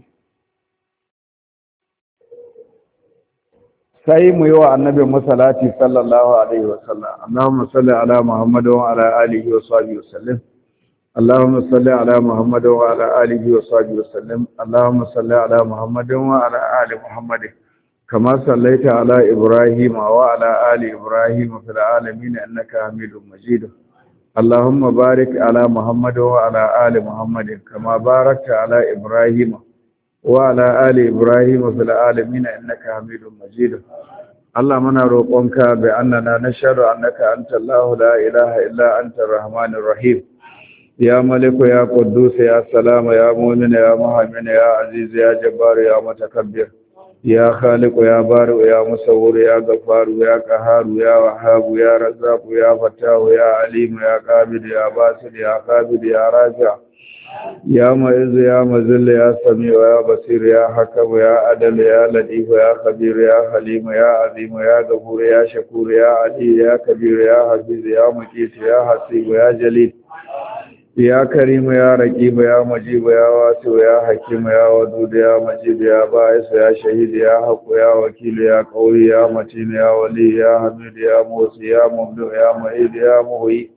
sai mu yi wa annabi musallati sallallahu alaihi wasallam Allahumma salli ala Muhammad wa ala alihi wa sahbihi wasallam اللهم صل على محمد وعلى آله وصحبه وسلم اللهم صل على محمد وعلى آل محمد كما صليت على إبراهيم وعلى آل إبراهيم في العالمين إنك حميد مجيد اللهم بارك على محمد وعلى آل محمد كما باركت على إبراهيم وعلى آل إبراهيم في العالمين إنك حميد مجيد اللهم نروقك بأننا نشهد أنك أنت الله لا إله إلا أنت الرحمن الرحيم يا ملك يا قدوس يا سلام يا مؤمن يا مهيمن يا عزيز يا جبار يا متكبر يا خالق يا بارئ يا مصور يا غفار يا قهار يا وهاب يا رزاق يا فتاح يا عليم يا قابل يا باسل يا قابل يا رافع يا معز يا مذل يا سميع يا بصير يا حكم يا عدل يا لطيف يا خبير يا حليم يا عظيم يا غفور يا شكور يا علي يا كبير يا حفيظ يا مقيت يا حسيب يا جليل يا كريم يا رقيب يا مجيب يا واسع يا حكيم يا ودود يا مجيد يا باعث يا شهيد يا حق يا وكيل يا قوي يا متين يا ولي يا حميد يا موسي يا مبدع يا معيد يا مهي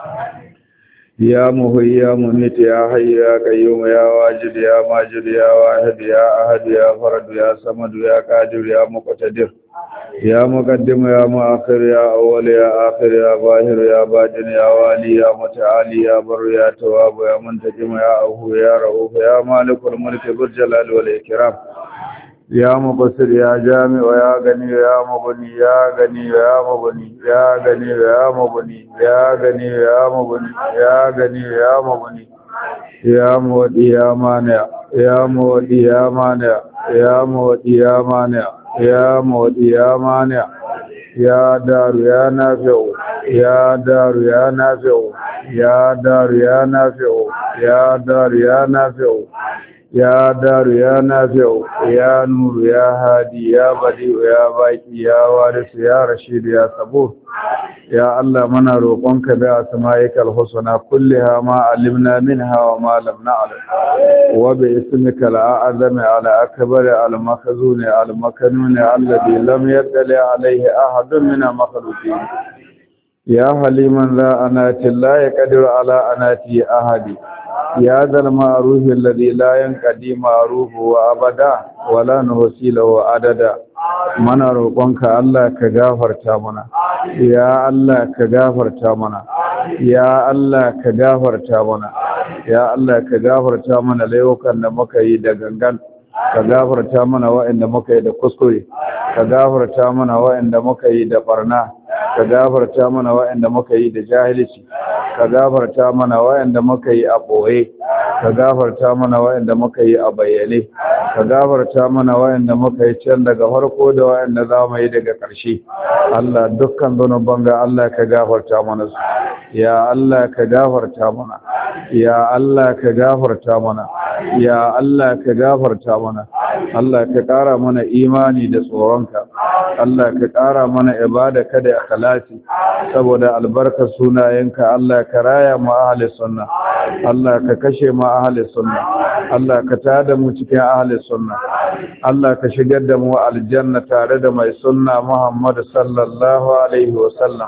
يا مهي يا مميت يا حي يا قيوم يا واجد يا ماجد يا واحد يا أحد يا فرد يا صمد يا قادر يا مقتدر يا مقدم يا مؤخر يا أول يا آخر يا ظاهر يا باطن يا والي يا متعالي يا بر يا تواب يا منتقم يا أوف يا رؤوف يا مالك الملك ذو الجلال والإكرام يا مقصر يا جامع يا غني يا مغني يا غني يا مغني يا غني يا مغني يا غني يا مغني يا غني يا مغني يا مودي يا مانع يا مودي يا مانع يا مودي يا مانع يا مودي يا مانع يا دار يا نافع يا دار يا نافع يا دار يا نافع يا دار يا نافع يا دار يا نافع يا نور يا هادي يا بديع يا باقي يا وارث يا رشيد يا صبور يا الله منا روقنك بأسمائك الحسنى كلها ما علمنا منها وما لم نعلم وباسمك الأعظم على أكبر المخزون المكنون الذي لم يطلع عليه أحد من المخلوقين ya haliman la anati la yaqdiru ala anati ahadi ya zal ma'ruf alladhi la yanqadi ma'rufu wa abada wa la nuhsi lahu adada mana roƙonka Allah ka gafarta mana ya Allah ka gafarta mana ya Allah ka gafarta mana ya Allah ka gafarta mana laifukan da muka yi da gangan ka gafarta mana waɗanda muka yi da kuskure ka gafarta mana waɗanda muka yi da barna ka gafarta mana waɗanda muka yi da jahilci ka gafarta mana waɗanda muka yi a ɓoye ka gafarta mana waɗanda muka yi a bayyane ka gafarta mana waɗanda muka yi can daga farko da waɗanda za mu yi daga ƙarshe Allah dukkan zunuban ga Allah ka gafarta mana su ya Allah ka gafarta mana ya Allah ka gafarta mana ya Allah ka gafarta mana Allah ka ƙara mana imani da tsoronka Allah ka ƙara mana ibada kada ikhlasi saboda albarkar sunayenka Allah ka raya mu ahli sunna Allah ka kashe mu ahli sunna Allah ka tada mu cikin ahli sunna Allah ka shigar da mu aljanna tare da mai sunna Muhammad sallallahu alaihi wasallam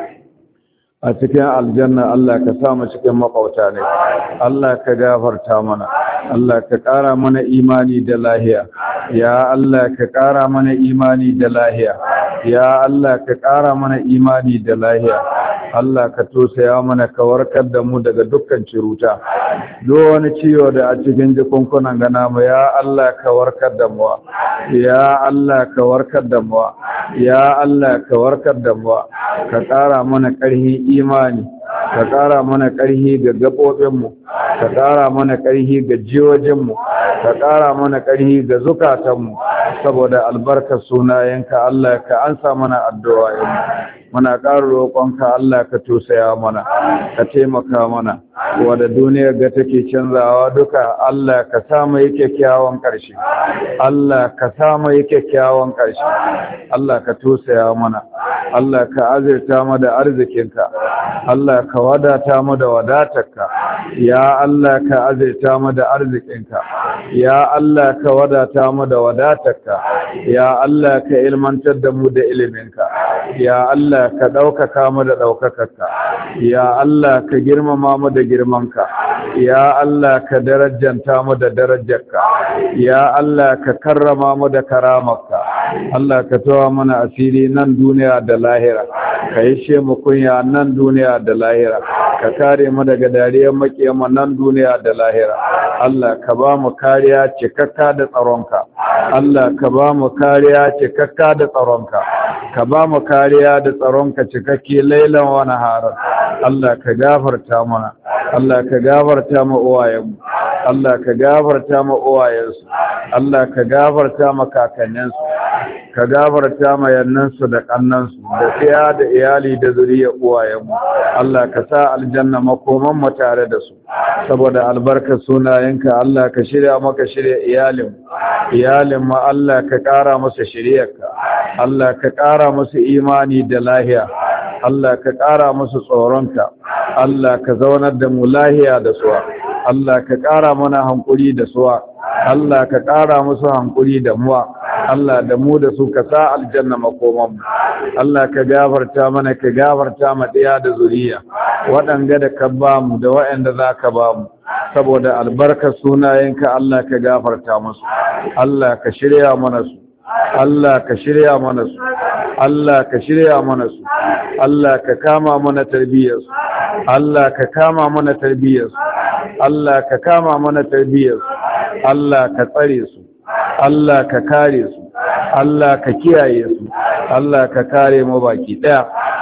a cikin aljanna Allah ka sa mu cikin makauta ne Allah ka gafarta mana Allah ka ƙara mana imani da lahiya ya Allah ka ƙara mana imani da lahiya ya Allah ka ƙara mana imani da lahiya Allah ka tosaya mana ka warkar da mu daga dukkan ciruta duk wani ciwo da a cikin jikunkunan gana mu ya Allah ka warkar da mu ya Allah ka warkar da mu ya Allah ka warkar da mu ka ƙara mana ƙarfi imani ka ƙara mana ƙarfi ga gaɓoɓinmu ka ƙara mana ƙarfi ga jiwajinmu ka ƙara mana ƙarfi ga zukatanmu saboda albarkar sunayenka Allah ka ansa mana addu'o'inmu muna ƙara roƙonka Allah ka tosaya mana ka taimaka mana wadda duniyar ga take canzawa duka Allah ka samu yake kyawun ƙarshe Allah ka samu yake kyawun ƙarshe Allah ka tosaya mana Allah ka azirta mu da arzikinka Allah ka wadata mu da wadatarka ya Allah ka azirta mu da arzikinka ya Allah ka wadata mu da wadatarka ya Allah ka ilmantar da mu da iliminka ya Allah ka ɗaukaka mu da ɗaukakarka ya Allah ka girmama mu da girmanka ya Allah ka darajanta mu da darajarka ya Allah ka karrama mu da karamarka Allah ka tawa mana asiri nan duniya da lahira ka yishe mu kunya nan duniya da lahira ka kare mu daga dariyar makiyama nan duniya da lahira Allah ka ba mu kariya cikakka da tsaronka Allah ka ba mu kariya cikakka da tsaronka ka ba mu kariya da tsaronka cikakke lailan wa naharan Allah ka gafarta mana Allah ka gafarta mu uwayenmu Allah ka gafarta mu uwayensu Allah ka gafarta mu kakanninsu ka gafarta ma yannansu da kannansu da tsaya da iyali da zuriyar uwayenmu Allah ka sa aljanna makoman mu tare da su saboda albarkar sunayenka Allah ka shirya maka shirya iyalin iyalin ma Allah ka ƙara musu shiryarka Allah ka ƙara musu imani da lahiya Allah ka ƙara musu tsoronka Allah ka zaunar da mu lahiya da suwa Allah ka ƙara mana hankuri da suwa Allah ka ƙara musu hankuri da muwa Allah da mu da su ka sa aljanna makoman mu Allah ka gafarta mana ka gafarta ma ɗaya da zuriya waɗanga da ka ba mu da waɗanda za ka ba mu saboda albarkar sunayenka Allah ka gafarta musu Allah ka shirya mana su Allah ka shirya mana su Allah ka shirya mana su Allah ka kama mana tarbiyyar su Allah ka kama mana tarbiyyar su Allah ka kama mana tarbiyyar su Allah ka tsare su Allah ka kare su Allah ka kiyaye su Allah ka kare mu baki daya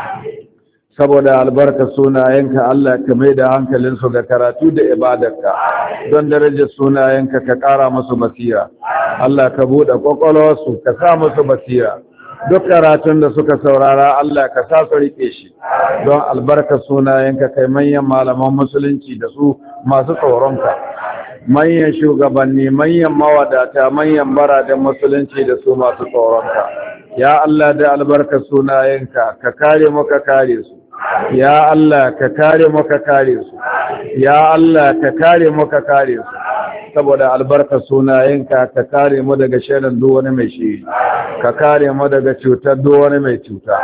saboda albarka sunayenka Allah ka mai da hankalinsu ga karatu da ibadarka don darajar sunayenka ka ƙara musu basira Allah ka buɗe ƙwaƙwalwarsu ka sa musu basira duk karatun da suka saurara Allah ka sa su riƙe shi don albarka sunayenka kai manyan malaman musulunci da su masu tsoronka manyan shugabanni manyan mawadata manyan baraden musulunci da su masu tsoronka ya Allah da albarka sunayenka ka kare mu ka kare su ya Allah ka kare mu ka kare su ya Allah ka kare mu ka kare su saboda albarka sunayenka ka kare mu daga sharrin duk wani mai shiri ka kare mu daga cutar duk wani mai cuta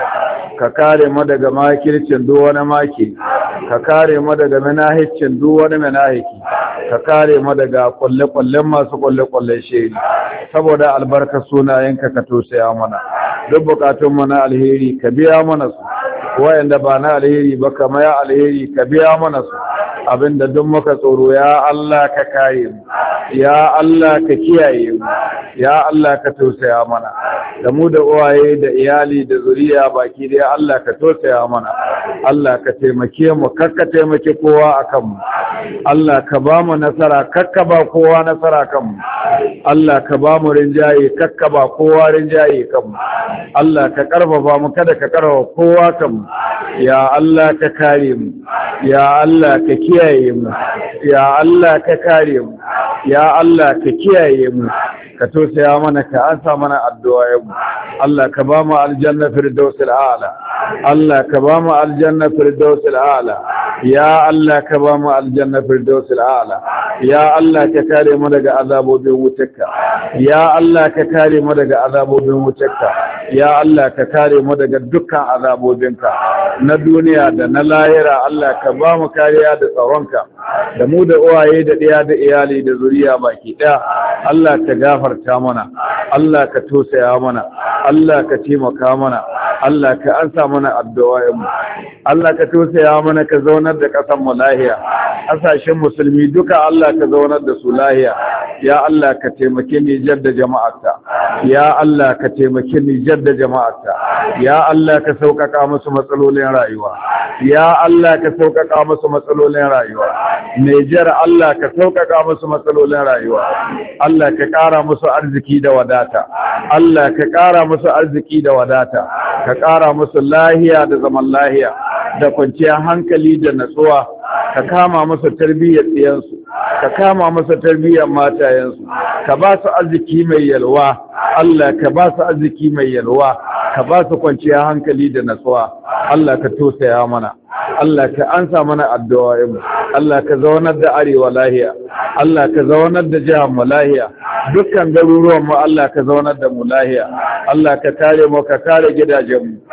ka kare mu daga makircin duk wani maki ka kare mu daga manahicin duk wani manahiki ka kare mu daga kulle-kullen masu kulle-kullen shiri saboda albarka sunayenka ka tosaya mana duk bukatun mu na alheri ka biya mana su wayanda ba na alheri ba kama ya alheri ka biya mana su abinda duk muka tsoro ya Allah ka kare mu ya Allah ka kiyaye mu ya Allah ka tausaya mana da mu da uwaye da iyali da zuriya baki dai Allah ka tausaya mana Allah ka taimake mu kakka taimake kowa akan mu Allah ka ba mu nasara kakka ba kowa nasara kan mu Allah ka ba mu rinjaye kakka ba kowa rinjaye kan mu Allah ka karfafa mu kada ka karfafa kowa kan mu ya Allah ka kare mu ya Allah ka kiyaye mu ya Allah ka kare mu ya Allah ka kiyaye mu ka tosaya mana ka ansa mana addu'o'in mu Allah ka ba mu aljanna firdausil a'la Allah ka ba mu aljanna firdausil a'la ya Allah ka ba mu aljanna firdausil a'la ya Allah ka kare mu daga azabobin wutarka ya Allah ka kare mu daga azabobin wutarka ya Allah ka kare mu daga dukkan azabobinka na duniya da na lahira Allah ka ba mu kariya da tsaronka da mu da uwaye da ɗaya da iyali da zuriya baki ɗaya Allah ka gafarta mana Allah ka tosaya mana Allah ka taimaka mana Allah ka ansa mana addu'o'in mu Allah ka tosaya mana ka zaunar da ƙasar mu lahiya ƙasashen musulmi duka Allah ka zaunar da su lahiya ya Allah ka taimake Nijar da jama'arta ya Allah ka taimake Nijar da jama'arta ya Allah ka sauƙaƙa musu matsalolin rayuwa ya Allah ka sauƙaƙa musu matsalolin rayuwa Nijar Allah ka sauƙaƙa musu matsalolin rayuwa Allah ka ƙara musu arziki da wadata Allah ka ƙara musu arziki da wadata ka ƙara musu lahiya da zaman lahiya da kwanciyar hankali da natsuwa ka kama musu tarbiyyar tsiyansu ka kama musu tarbiyyar matayensu ka ba su arziki mai yalwa Allah ka ba su arziki mai yalwa ka ba su kwanciyar hankali da natsuwa Allah ka tosaya mana Allah ka ansa mana addu'o'in Allah ka zaunar da arewa lahiya Allah ka zaunar da jihar mu lahiya dukkan garuruwan mu Allah ka zaunar da mu lahiya Allah ka kare mu ka kare gidajen mu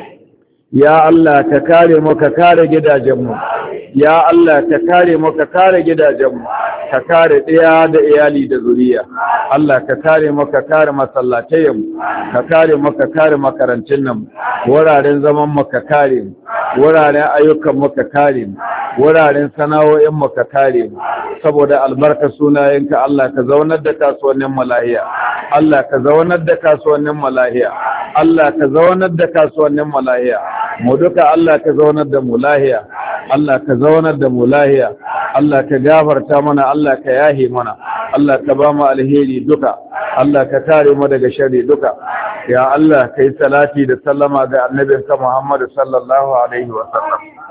ya Allah ka kare mu ka kare gidajen mu ya Allah ka kare mu ka kare gidajen mu ka kare ɗaya da iyali da zuriya Allah ka kare mu ka kare masallatayen mu ka kare mu ka kare makarantun nan wuraren zaman mu ka kare mu wuraren ayyukan mu ka kare mu wuraren sana'o'in mu ka kare mu saboda albarka sunayenka Allah ka zaunar da kasuwannin mu lahiya Allah ka zaunar da kasuwannin mu lahiya Allah ka zaunar da kasuwannin mu lahiya mu duka Allah ka zaunar da mu lahiya Allah ka zaunar da mu lahiya Allah ka gafarta mana Allah ka yahi mana Allah ka ba mu alheri duka Allah ka kare mu daga sharri duka ya Allah kai salati da sallama ga annabinka Muhammad sallallahu alaihi wa sallam